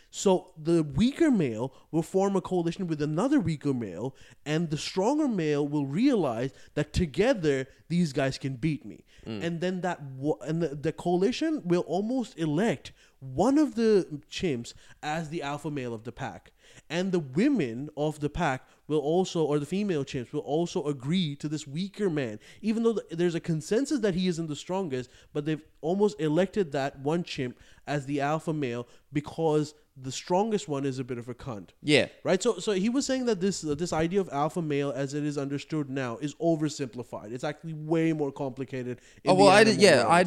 So the weaker male will form a coalition with another weaker male, and the stronger male will realize that together these guys can beat me. Mm. And then that and the, the coalition will almost elect one of the chimps as the alpha male of the pack. And the women of the pack will also, or the female chimps, will also agree to this weaker man, even though there's a consensus that he isn't the strongest, but they've almost elected that one chimp as the alpha male because the strongest one is a bit of a cunt. Yeah. Right? So so he was saying that this uh, this idea of alpha male as it is understood now is oversimplified. It's actually way more complicated. In Oh, well, the I animal did, yeah, world. I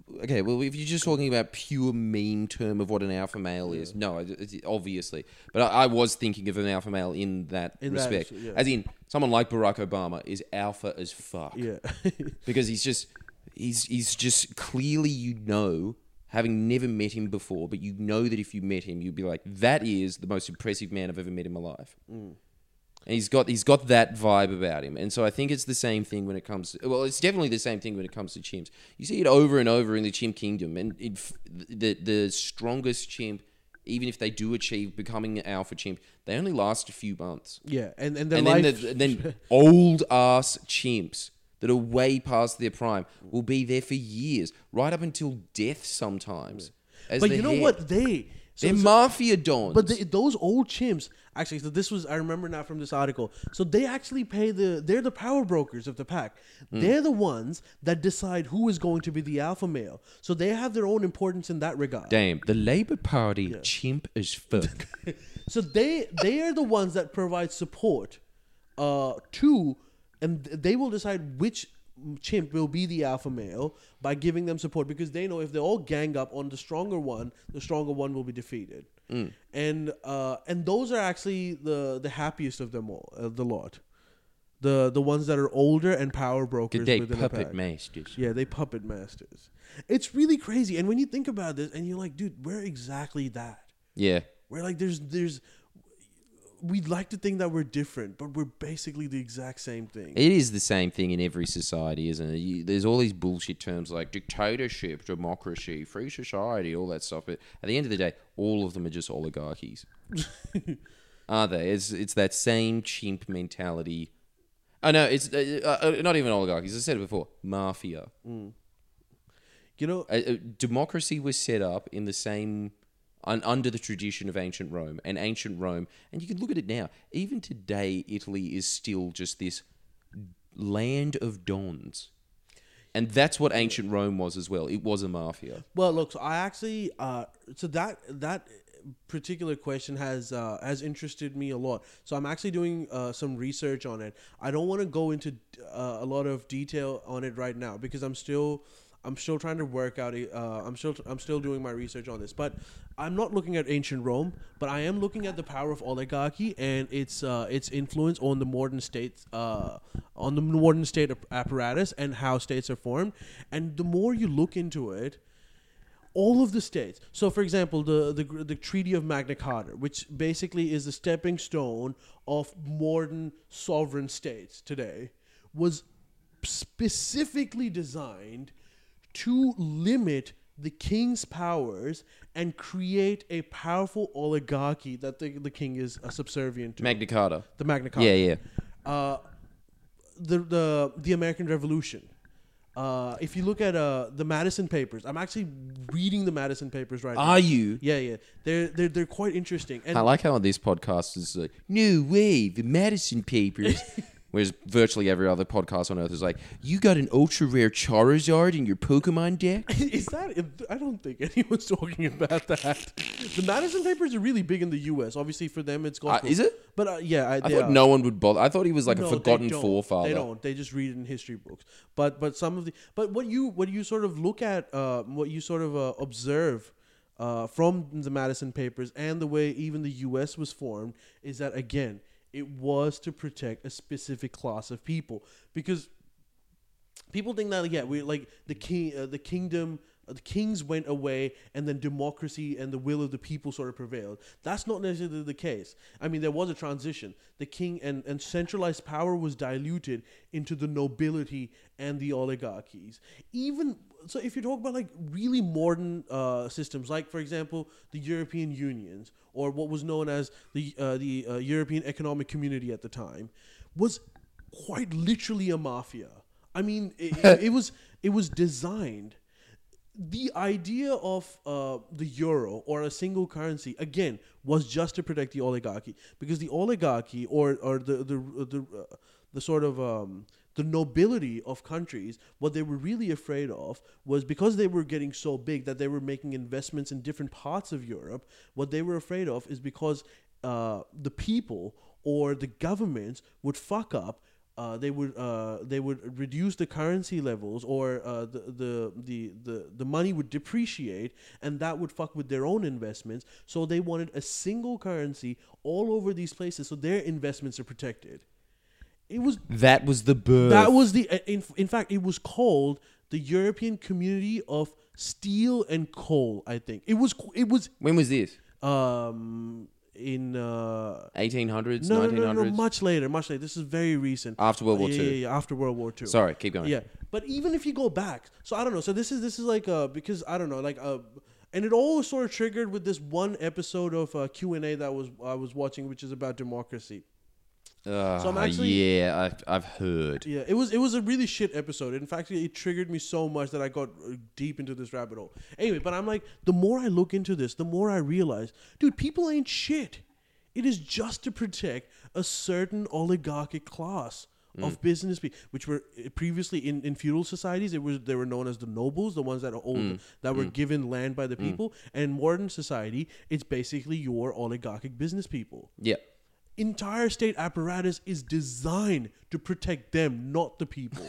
okay, well, if you're just talking about pure meme term of what an alpha male is, no, it- it's obviously. But I, I was thinking of an alpha male in that In that, respect. yeah. As in, someone like Barack Obama is alpha as fuck. Yeah. Because he's just, he's, he's just clearly, you know, having never met him before, but you know that if you met him, you'd be like, that is the most impressive man I've ever met in my life. Mm. And he's got he's got that vibe about him. And so I think it's the same thing when it comes to, well, it's definitely the same thing when it comes to chimps. You see it over and over in the chimp kingdom. And it, the, the strongest chimp, even if they do achieve becoming an alpha chimp, they only last a few months. Yeah, and and, their And life, then, the, then old ass chimps that are way past their prime will be there for years, right up until death sometimes. As but the you know head. what they so, They're so- mafia dons. But they, those old chimps, actually, so this was, I remember now from this article. So they actually pay the, they're the power brokers of the pack. Mm. They're the ones that decide who is going to be the alpha male. So they have their own importance in that regard. Damn, the Labour Party chimp as fuck. So they they are the ones that provide support uh, to, and they will decide which chimp will be the alpha male by giving them support, because they know if they all gang up on the stronger one, the stronger one will be defeated. Mm. And uh, and those are actually the the happiest of them all, uh, the lot. The the ones that are older and power brokers They within the puppet pack. masters. Yeah, they puppet masters. It's really crazy. And when you think about this, and you're like, dude, we're exactly that. Yeah. We're like, there's there's we'd like to think that we're different, but we're basically the exact same thing. It is the same thing in every society, isn't it? You, there's all these bullshit terms like dictatorship, democracy, free society, all that stuff. But at the end of the day, all of them are just oligarchies. Are they? It's, it's that same chimp mentality. Oh, no, it's uh, uh, not even oligarchies. As I said it before, mafia. You know, Uh, uh, democracy was set up in the same... Un, under the tradition of ancient Rome. And ancient Rome, and you can look at it now, even today, Italy is still just this land of dons. And that's what ancient Rome was as well. It was a mafia. well, look, so I actually, uh, so that that particular question has uh, has interested me a lot. So I'm actually doing uh, some research on it. I don't want to go into uh, a lot of detail on it right now because I'm still. I'm still trying to work out. Uh, I'm still I'm still doing my research on this, but I'm not looking at ancient Rome. But I am looking at the power of oligarchy and its uh, its influence on the modern states, uh, on the modern state apparatus and how states are formed. And the more you look into it, all of the states. So, for example, the the the Treaty of Magna Carta, which basically is the stepping stone of modern sovereign states today, was specifically designed to limit the king's powers and create a powerful oligarchy that the, the king is uh, subservient to. Magna Carta. The Magna Carta. Yeah, yeah. Uh, the the the American Revolution. Uh, if you look at uh, the Madison Papers, I'm actually reading the Madison Papers right now. Are you? Yeah, yeah. They're they're they're quite interesting. And I like how on this podcast is like, no way, the Madison Papers. Whereas virtually every other podcast on Earth is like, you got an ultra rare Charizard in your Pokemon deck? is that? I don't think anyone's talking about that. The Madison Papers are really big in the U S. Obviously, for them, it's Uh, gospel. is it? But uh, yeah, I, I they thought are. no one would bother. I thought he was like No, a they forgotten don't. forefather. They don't. They just read it in history books. But but some of the but what you what you sort of look at, uh, what you sort of uh, observe uh, from the Madison Papers and the way even the U S was formed is that, again, it was to protect a specific class of people, because people think that, yeah, we like the king, uh, the kingdom, uh, the kings went away, and then democracy and the will of the people sort of prevailed. That's not necessarily the case. I mean, there was a transition. The king and, and centralized power was diluted into the nobility and the oligarchies. Even so, if you talk about like really modern uh, systems, like for example the European Unions, or what was known as the uh, the uh, European Economic Community at the time, was quite literally a mafia. I mean, it, it, it was it was designed. The idea of uh, the euro or a single currency, again, was just to protect the oligarchy, because the oligarchy or or the the the, uh, the sort of um, the nobility of countries, what they were really afraid of was, because they were getting so big that they were making investments in different parts of Europe. What they were afraid of is because uh, the people or the governments would fuck up uh, they would uh, they would reduce the currency levels, or uh, the, the the the the money would depreciate, and that would fuck with their own investments. So they wanted a single currency all over these places, so their investments are protected. It was That was the birth. that was the uh, in in fact it was called the European Community of Steel and Coal. I think it was it was When was this? um in uh eighteen hundreds, no, no, nineteen no, hundreds? no, much later, much later. This is very recent. After World War yeah, Two. Yeah, yeah, after World War Two. Sorry, keep going. Yeah, but even if you go back, so I don't know. So this is this is like uh because I don't know, like uh, and it all sort of triggered with this one episode of uh, Q and A that was I was watching, which is about democracy. Uh, So I'm actually- yeah, I've, I've heard. Yeah, it was it was a really shit episode. In fact, it triggered me so much that I got uh, deep into this rabbit hole. Anyway, but I'm like, the more I look into this, the more I realize, dude, people ain't shit. It is just to protect a certain oligarchic class of business people, which were uh, previously in, in feudal societies. It was they were known as the nobles, the ones that are old, that were given land by the people. And in modern society, it's basically your oligarchic business people. Yeah. Entire state apparatus is designed to protect them, not the people.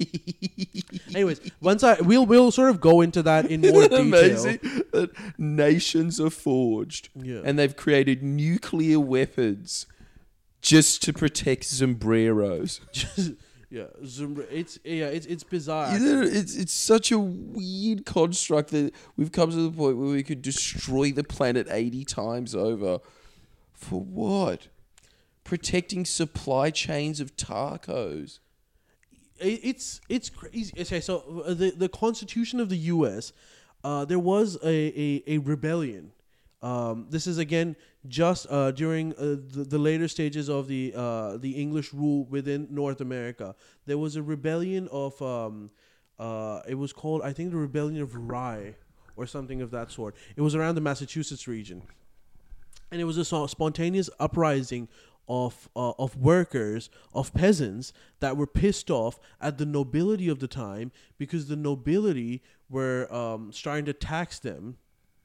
Anyways, once I we'll we'll sort of go into that in more Isn't it detail. amazing that nations are forged Yeah. and they've created nuclear weapons just to protect sombreros? yeah, Zoom- it's yeah, it's it's bizarre. Isn't it? It's it's such a weird construct that we've come to the point where we could destroy the planet eighty times over. For what? Protecting supply chains of tacos. It- It's it's crazy. Okay, so uh, the the Constitution of the U S, uh, there was a a, a rebellion. Um, this is again just uh, during uh, the, the later stages of the uh, the English rule within North America. There was a rebellion of um, uh, it was called, I think, the Rebellion of Rye or something of that sort. It was around the Massachusetts region, and it was a so- spontaneous uprising of uh, of workers, of peasants that were pissed off at the nobility of the time, because the nobility were um, starting to tax them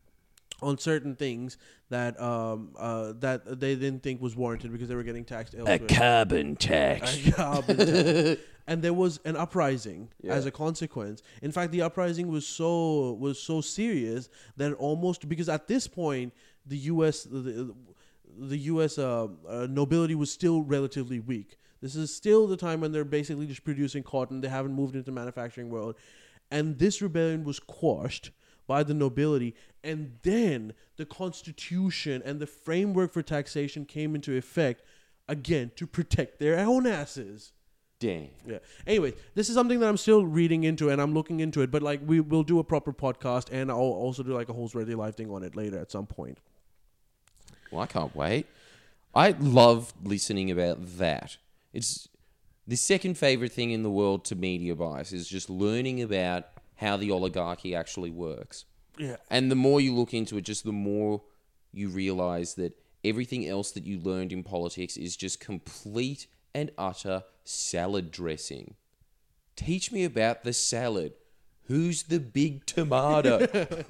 on certain things that um, uh, that they didn't think was warranted, because they were getting taxed elsewhere. carbon tax. A carbon tax. And there was an uprising Yeah. as a consequence. In fact, the uprising was so was so serious that almost, because at this point the U S the, the U S uh, uh, nobility was still relatively weak. This is still the time when they're basically just producing cotton. They haven't moved into the manufacturing world, and this rebellion was quashed by the nobility, and then the Constitution and the framework for taxation came into effect again to protect their own asses. Damn. Yeah. Anyway, this is something that I'm still reading into, and I'm looking into it. But like, we will do a proper podcast, and I'll also do like a whole Ready Live thing on it later at some point. Well, I can't wait. I love listening about that. It's the second favorite thing in the world to media bias is just learning about how the oligarchy actually works. Yeah. And the more you look into it, just the more you realize that everything else that you learned in politics is just complete and utter salad dressing. Teach me about the salad. Who's the big tomato?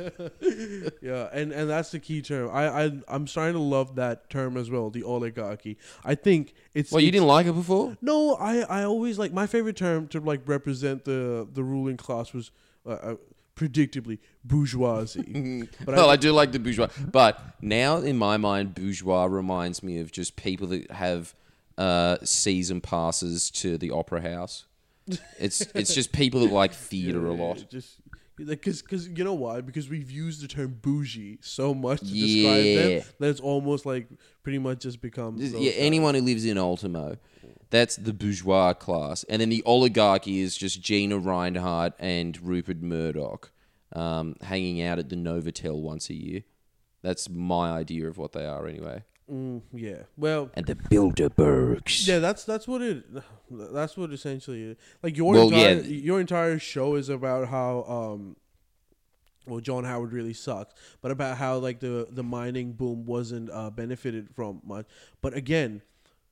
Yeah, and, and that's the key term. I, I I'm starting to love that term as well, the oligarchy. I think it's Well, you it's- didn't like it before? No, I, I always like, my favorite term to like represent the the ruling class was uh, uh, predictably bourgeoisie. But Well, I, I do like the bourgeois. But now, in my mind, bourgeois reminds me of just people that have uh, season passes to the opera house. It's it's just people that like theatre a lot. Just because because you know why? Because we've used the term bougie so much to describe them Yeah. that it's almost like pretty much just become Just- those yeah, guys. anyone who lives in Ultimo, that's the bourgeois class. And then the oligarchy is just Gina Reinhardt and Rupert Murdoch um, hanging out at the Novotel once a year. That's my idea of what they are anyway. Mm, yeah. Well, And the Bilderbergs. yeah, that's that's what it that's what essentially is. Like your Well, entire yeah. your entire show is about how um well, John Howard really sucks, but about how like the the mining boom wasn't uh, benefited from much. But again,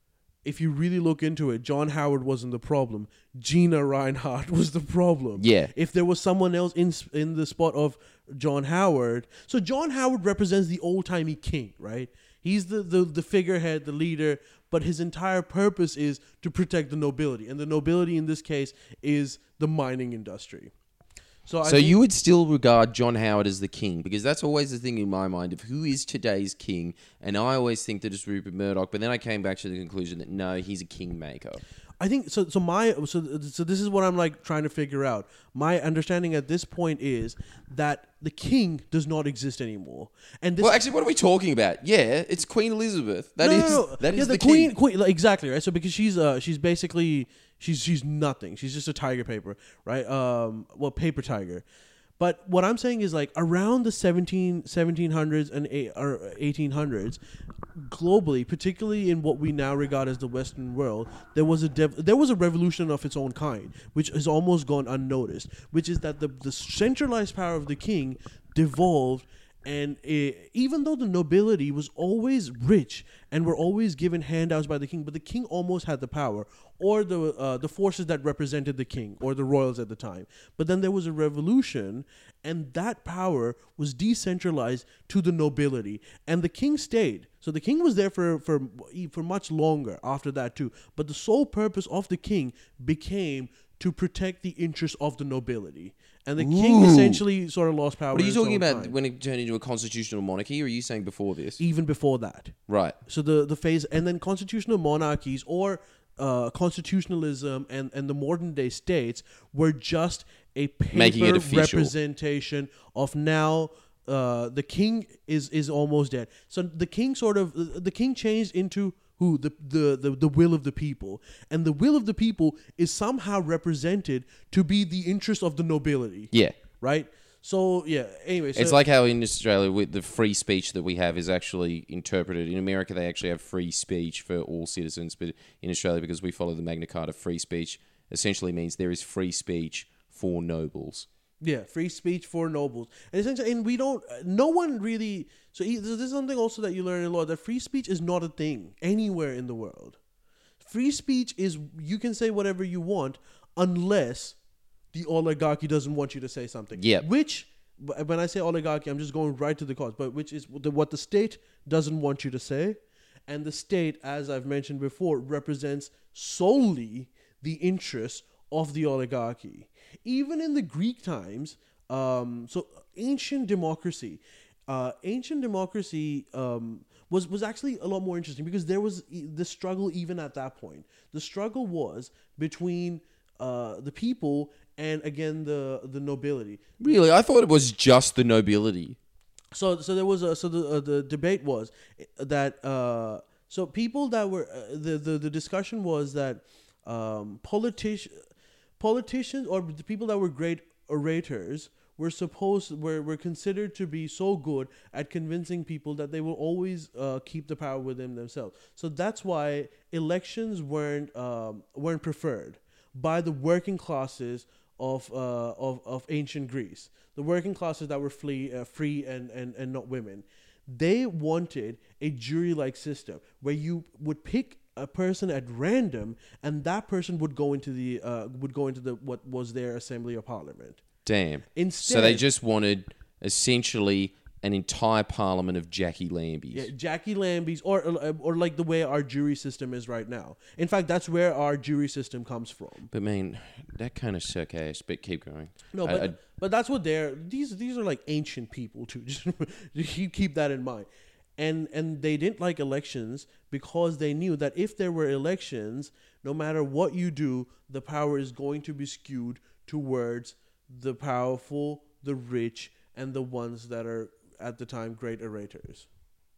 if you really look into it, John Howard wasn't the problem. Gina Reinhardt was the problem. Yeah. If there was someone else in in the spot of John Howard, so John Howard represents the old timey king, right? He's the, the the figurehead, the leader, but his entire purpose is to protect the nobility, and the nobility in this case is the mining industry. So, I So think- you would still regard John Howard as the king, because that's always the thing in my mind of who is today's king, and I always think that it's Rupert Murdoch, but then I came back to the conclusion that no, he's a kingmaker. I think so. So my so so this is what I'm like trying to figure out. My understanding at this point is that the king does not exist anymore, and this Well, actually, what are we talking about? Yeah, it's Queen Elizabeth. That no, is no, no. that is yeah, the, the, queen, king. queen, like, exactly right. So because she's uh she's basically she's she's nothing. She's just a tiger paper, right? Um, well, paper tiger. But what I'm saying is like around the seventeen, seventeen hundreds and eight, or eighteen hundreds, globally, particularly in what we now regard as the Western world, there was a dev- there was a revolution of its own kind, which has almost gone unnoticed, which is that the, the centralized power of the king devolved. And it, even though the nobility was always rich and were always given handouts by the king, but the king almost had the power, or the uh, the forces that represented the king, or the royals at the time. But then there was a revolution, and that power was decentralized to the nobility, and the king stayed. So the king was there for for for much longer after that too. But the sole purpose of the king became to protect the interests of the nobility. And the king Ooh. essentially sort of lost power. What are you in its talking own about time. when it turned into a constitutional monarchy, or are you saying before this? Even before that. Right. So the, the phase, and then constitutional monarchies or uh, constitutionalism and, and the modern day states were just a Making it paper official. representation of now uh, the king is, is almost dead. So the king sort of, the king changed into who? The, the, the, the will of the people. And the will of the people is somehow represented to be the interest of the nobility. Yeah. Right? So, yeah, anyway. So It's like how in Australia, with the free speech that we have is actually interpreted. In America, they actually have free speech for all citizens, but in Australia, because we follow the Magna Carta, free speech essentially means there is free speech for nobles. Yeah, free speech for nobles, and essentially, and we don't. No one really. So e- this is something also that you learn in law, that free speech is not a thing anywhere in the world. Free speech is you can say whatever you want unless the oligarchy doesn't want you to say something. Yep. Which, when I say oligarchy, I'm just going right to the cause. But which is the, what the state doesn't want you to say, and the state, as I've mentioned before, represents solely the interests of the oligarchy. Even in the Greek times, um, so ancient democracy, uh, ancient democracy um, was was actually a lot more interesting because there was e- the struggle even at that point. The struggle was between uh, the people and again the the nobility. Really? I thought it was just the nobility. So so there was a so the uh, the debate was that uh, so people that were uh, the, the the discussion was that um, politicians. Politicians or the people that were great orators were supposed were, were considered to be so good at convincing people that they will always uh, keep the power within themselves. So that's why elections weren't um, weren't preferred by the working classes of uh, of of ancient Greece. The working classes that were free, uh, free and, and and not women. They wanted a jury-like system where you would pick a person at random, and that person would go into the uh, would go into the what was their assembly or parliament. Damn. Instead, So they just wanted essentially an entire parliament of Jackie Lambys. yeah, Jackie Lambys, or, or or like the way our jury system is right now. In fact, that's where our jury system comes from. But man, that kind of suck ass. But keep going. No, I- but I- but that's what they're these these are like ancient people too. Just keep keep that in mind. And and they didn't like elections because they knew that if there were elections, no matter what you do, the power is going to be skewed towards the powerful, the rich, and the ones that are at the time great orators.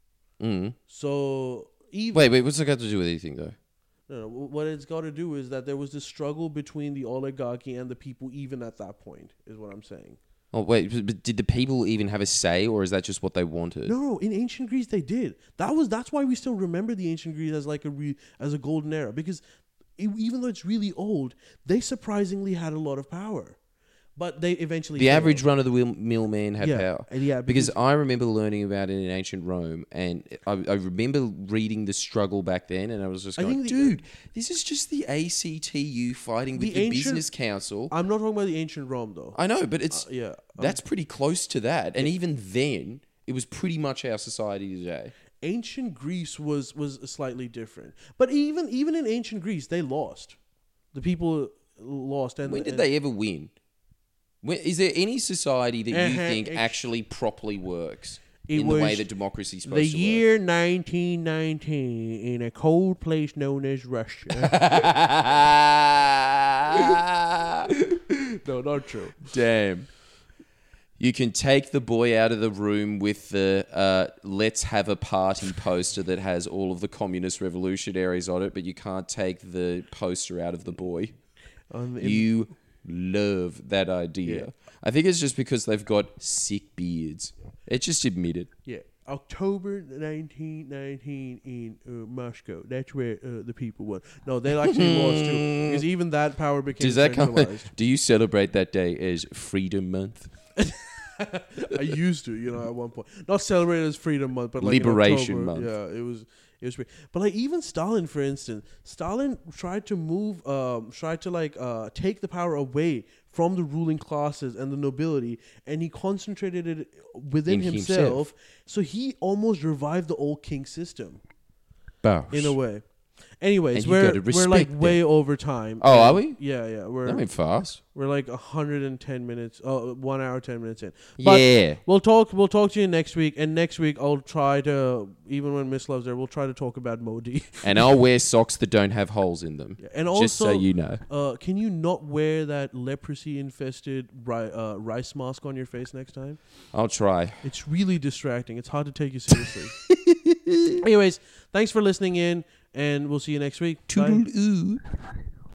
Mm. So even Wait, wait. What's that got to do with anything though? no, no, what it's got to do is that there was this struggle between the oligarchy and the people, even at that point, is what I'm saying. Oh wait, but- but did the people even have a say, or is that just what they wanted? No, no, in ancient Greece they did. That was that's why we still remember the ancient Greece as like a re, as a golden era, because it, even though it's really old, they surprisingly had a lot of power. But they eventually The failed. average run of the mill man had Yeah, power. and yeah, because, because- I remember learning about it in ancient Rome, and I, I remember reading the struggle back then, and I was just I going, think the- dude, this is just the A C T U fighting with The the, ancient- business council. I'm not talking about the ancient Rome though. I know, but it's Uh, yeah, um, that's pretty close to that. And even then, it was pretty much our society today. ancient Greece was was slightly different. But even even in ancient Greece, they lost. The people lost. And When did and- they ever win? When, is there any society that you Uh-huh, think ex- actually properly works It in the way was that democracy is supposed The to year nineteen nineteen in a cold place known as Russia. work? No, not true. Damn. You can take the boy out of the room with the uh, let's have a party poster that has all of the communist revolutionaries on it, but you can't take the poster out of the boy. Um, in- You love that idea. Yeah. I think it's just because they've got sick beards. It's just admitted. yeah, October nineteen nineteen in uh, Moscow. That's where uh, the people won. No, they actually lost too, because even that power became Does that come? centralized. Do you celebrate that day as Freedom Month? I used to, you know, at one point. Not celebrate as Freedom Month, but like in Liberation October. Month. Yeah, it was it was weird. But like even Stalin, for instance, Stalin tried to move, um, tried to like uh, take the power away from the ruling classes and the nobility, and he concentrated it within In himself, himself. So he almost revived the old king system Bosh. in a way. Anyways, And you we're gotta we're like respect way over time. Oh, And- are we? Yeah, yeah. We're That went fast. we're like a hundred and ten minutes. Oh, one hour ten minutes in. But Yeah. We'll talk. We'll talk to you next week, and next week I'll try to, even when Miss Love's there, we'll try to talk about Modi. And I'll wear socks that don't have holes in them. And also, Just so you know. uh, can you not wear that leprosy-infested ri- uh, rice mask on your face next time? I'll try. It's really distracting. It's hard to take you seriously. Anyways, thanks for listening in, and we'll see you next week. Bye. Toodle-oo.